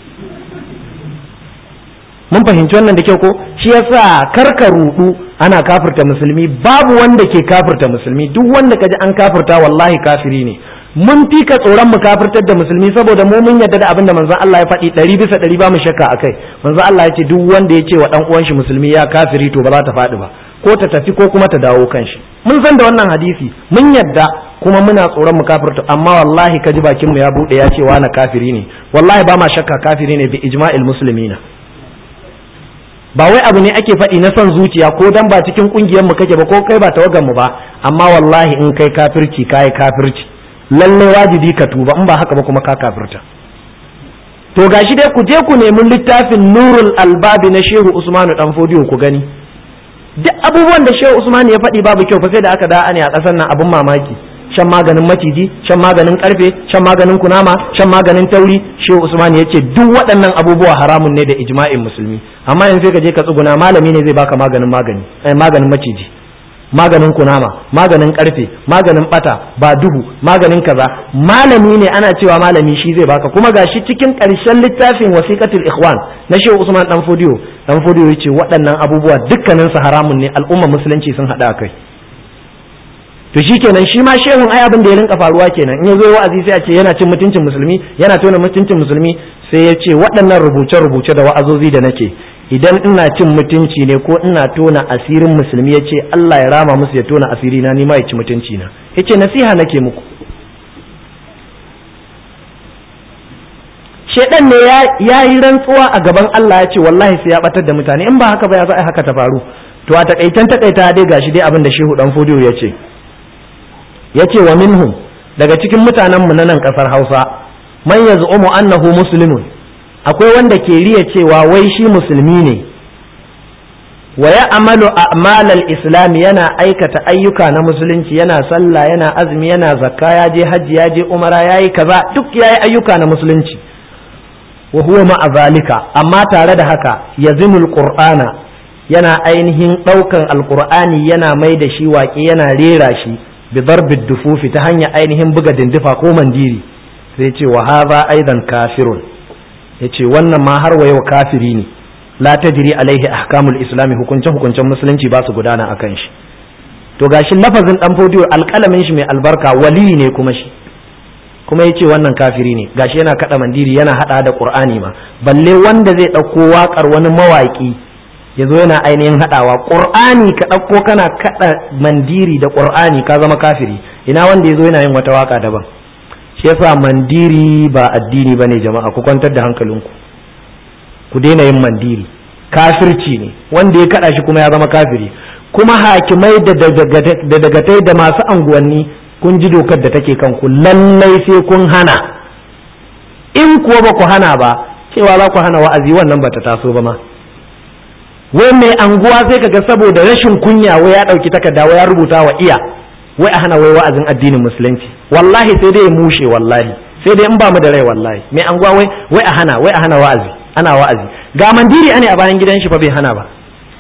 Mun fahimci wannan da kyau ko? Shi yasa karka rudu ana kafirta musulmi, babu wanda ke kafirta musulmi, duk wanda kaji an kafirta wallahi kafiri ne. Mun fi ka tsoron mu kafirtar da musulmi saboda mu mun yarda da abin da manzon Allah ya faɗi 100% ba mu shakka akai. Manzon Allah ya ce duk wanda ya ce wa dan uwan shi musulmi ya kafiri to ba za ta faɗi ba, ko ta tafi ko kuma ta dawo kanshi. Mun san da wannan hadisi, mun yarda kuma muna tsoron mu kafirta, amma wallahi kaji bakin mu ya bude ya ce wa na kafiri ne, wallahi ba ma shakka kafiri ne bi ijma'il muslimina. Ba wai abu ne ake faɗi na son zuciya ko dan ba cikin kungiyar mu kake ba ko kai ba tawagan mu ba, amma wallahi in kai kafirci kai kafirci, lalle wajibi ka tuba, in ba haka ba kuma ka kafirta. To gashi dai ku je ku nemi littafin Nurul Albabi na Shehu Usmanu Dan Fodiyo ku gani duk abubuwan da Shehu Usmanu ya faɗi babu kyau fa sai da aka da ne a ƙasar nan, abin mamaki. Shan maganin maciji, shan maganin karfe, shan maganin kunama, shan maganin tauri. Shehu Usman ya ce duk waɗannan abubuwa haramun ne da ijma'in musulmi, amma yanzu sai ka je ka tsuguna malami ne zai baka maganin maciji, maganin kunama, maganin karfe, maganin bata ba duhu, maganin kaza. Malami ne ana cewa malami shi zai baka, kuma gashi cikin ƙarshen littafin Wasiqatul Ikhwan na Shehu Usman Dan Fodiyo ya ce waɗannan abubuwa dukkanin su haramun ne, al'umma musulunci sun haɗa kai. To shi kenan shi ma shehun ai abin da ya rinka faruwa kenan, in ya zo wa'azi sai a ce yana cin mutuncin musulmi, yana tona mutuncin musulmi, sai ya ce waɗannan rubuce-rubuce da wa'azozi da nake, idan ina cin mutunci ne ko ina tona asirin musulmi, ya ce Allah ya rama musu ya tona asiri na, ni ma ya ci mutunci na. Ya ce nasiha nake muku. Shedan ne ya yi rantsuwa a gaban Allah ya ce wallahi sai ya batar da mutane, in ba haka ba ya za a haka ta faru. To a takaita dai gashi dai abin da Shehu Dan Fodiyo ya ce. Ya ce wa minhum, daga cikin mutanenmu na nan ƙasar Hausa, man yaz'umu annahu muslimun, akwai wanda ke riya cewa wai shi musulmi ne, wa ya'malu a'malal islam, yana aikata ayyuka na musulunci, yana sallah, yana azumi, yana zakka, ya je hajji, ya je umara, yayi kaza, duk yayi ayyuka na musulunci. Wa huwa ma'a zalika, amma tare da haka yazinul qur'ana, yana ainihin ɗaukan alqur'ani yana mai da shi waƙe yana rera shi bi darbid dufufi ta hanyar ainihin buga dindifa ko mandiri sai ce wa hadha aidan kafirun yace wannan ma har wa yau kafiri ne la tajri alaihi ahkamul islami hukuncen musulunci ba su gudana akan shi to gashi lafazin dan fodiyo alƙalamin shi mai albarka wali ne kuma shi kuma yace wannan kafiri ne gashi yana kada mandiri yana hada da qur'ani ma balle wanda zai dauko wakar wani mawaki yazo yana ainihin hadawa qur'ani ka dauko kana kada mandiri da qur'ani ka zama kafiri ina wanda yazo yana yin wata waka daban shi yasa mandiri ba addini bane jama'a ku kwantar da hankalinku ku daina yin mandiri kafirci ne wanda ya kada shi kuma ya zama kafiri kuma hakimai da dagatai da masu anguwanni kun ji dokar da take kanku lallai sai kun hana in kuwa ba ku hana ba cewa za ku hana wa'azi wannan ba ta taso ba ma wai mai anguwa sai kaga saboda rashin kunya wai ya dauki takarda wai ya rubuta wa iya wai a hana wai wa'azin addinin musulunci wallahi sai dai ya mushe wallahi sai dai in ba mu da rai wallahi mai anguwa wai a hana wa'azi ana wa'azi ga mandiri ane a bayan gidan shi fa bai hana ba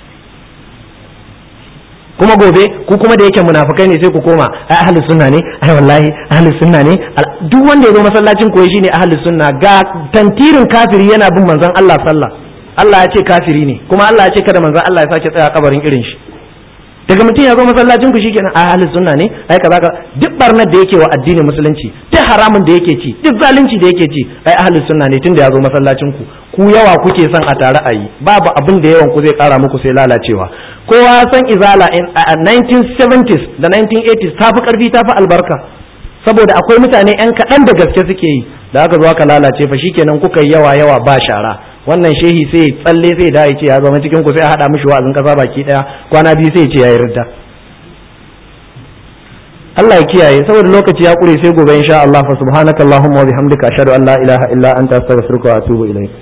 kuma gobe ku kuma da yake munafikai ne sai ku koma ai ahlus sunna ne ai wallahi ahlus sunna ne duk wanda ya zo masallacin koyi shine ahlus sunna ga tantirin kafiri yana bin manzon Allah sallah Allah ya ce kafiri ne kuma Allah ya ce kada manzon Allah ya sake tsaya kabarin irin shi daga mutum ya zo masallacin ku shikenan ai ahlus sunna ne ai kaza duk barnar da yake wa addinin musulunci duk haramun da yake ci duk zalunci da yake ci ai ahlus sunna ne tunda ya zo masallacin ku yawa kuke son a tare ayi babu abin da yawan ku zai kara muku sai lalacewa kowa san izala a 1970s da 1980s tafi karfi tafi albarka saboda akwai mutane yan kaɗan da gaske suke yi da aka zo aka lalace fa shikenan kuka yi yawa ba shara wannan shehi sai tsalle sai da ya ce ya zama cikin ku sai a hada mishi wa'azin kasa baki daya kwana biyu sai ya ce ya yarda Allah ya kiyaye saboda lokaci ya kure sai gobe insha Allah fa subhanakallahumma wa bihamdika ashhadu an la ilaha illa anta astaghfiruka wa atubu ilayk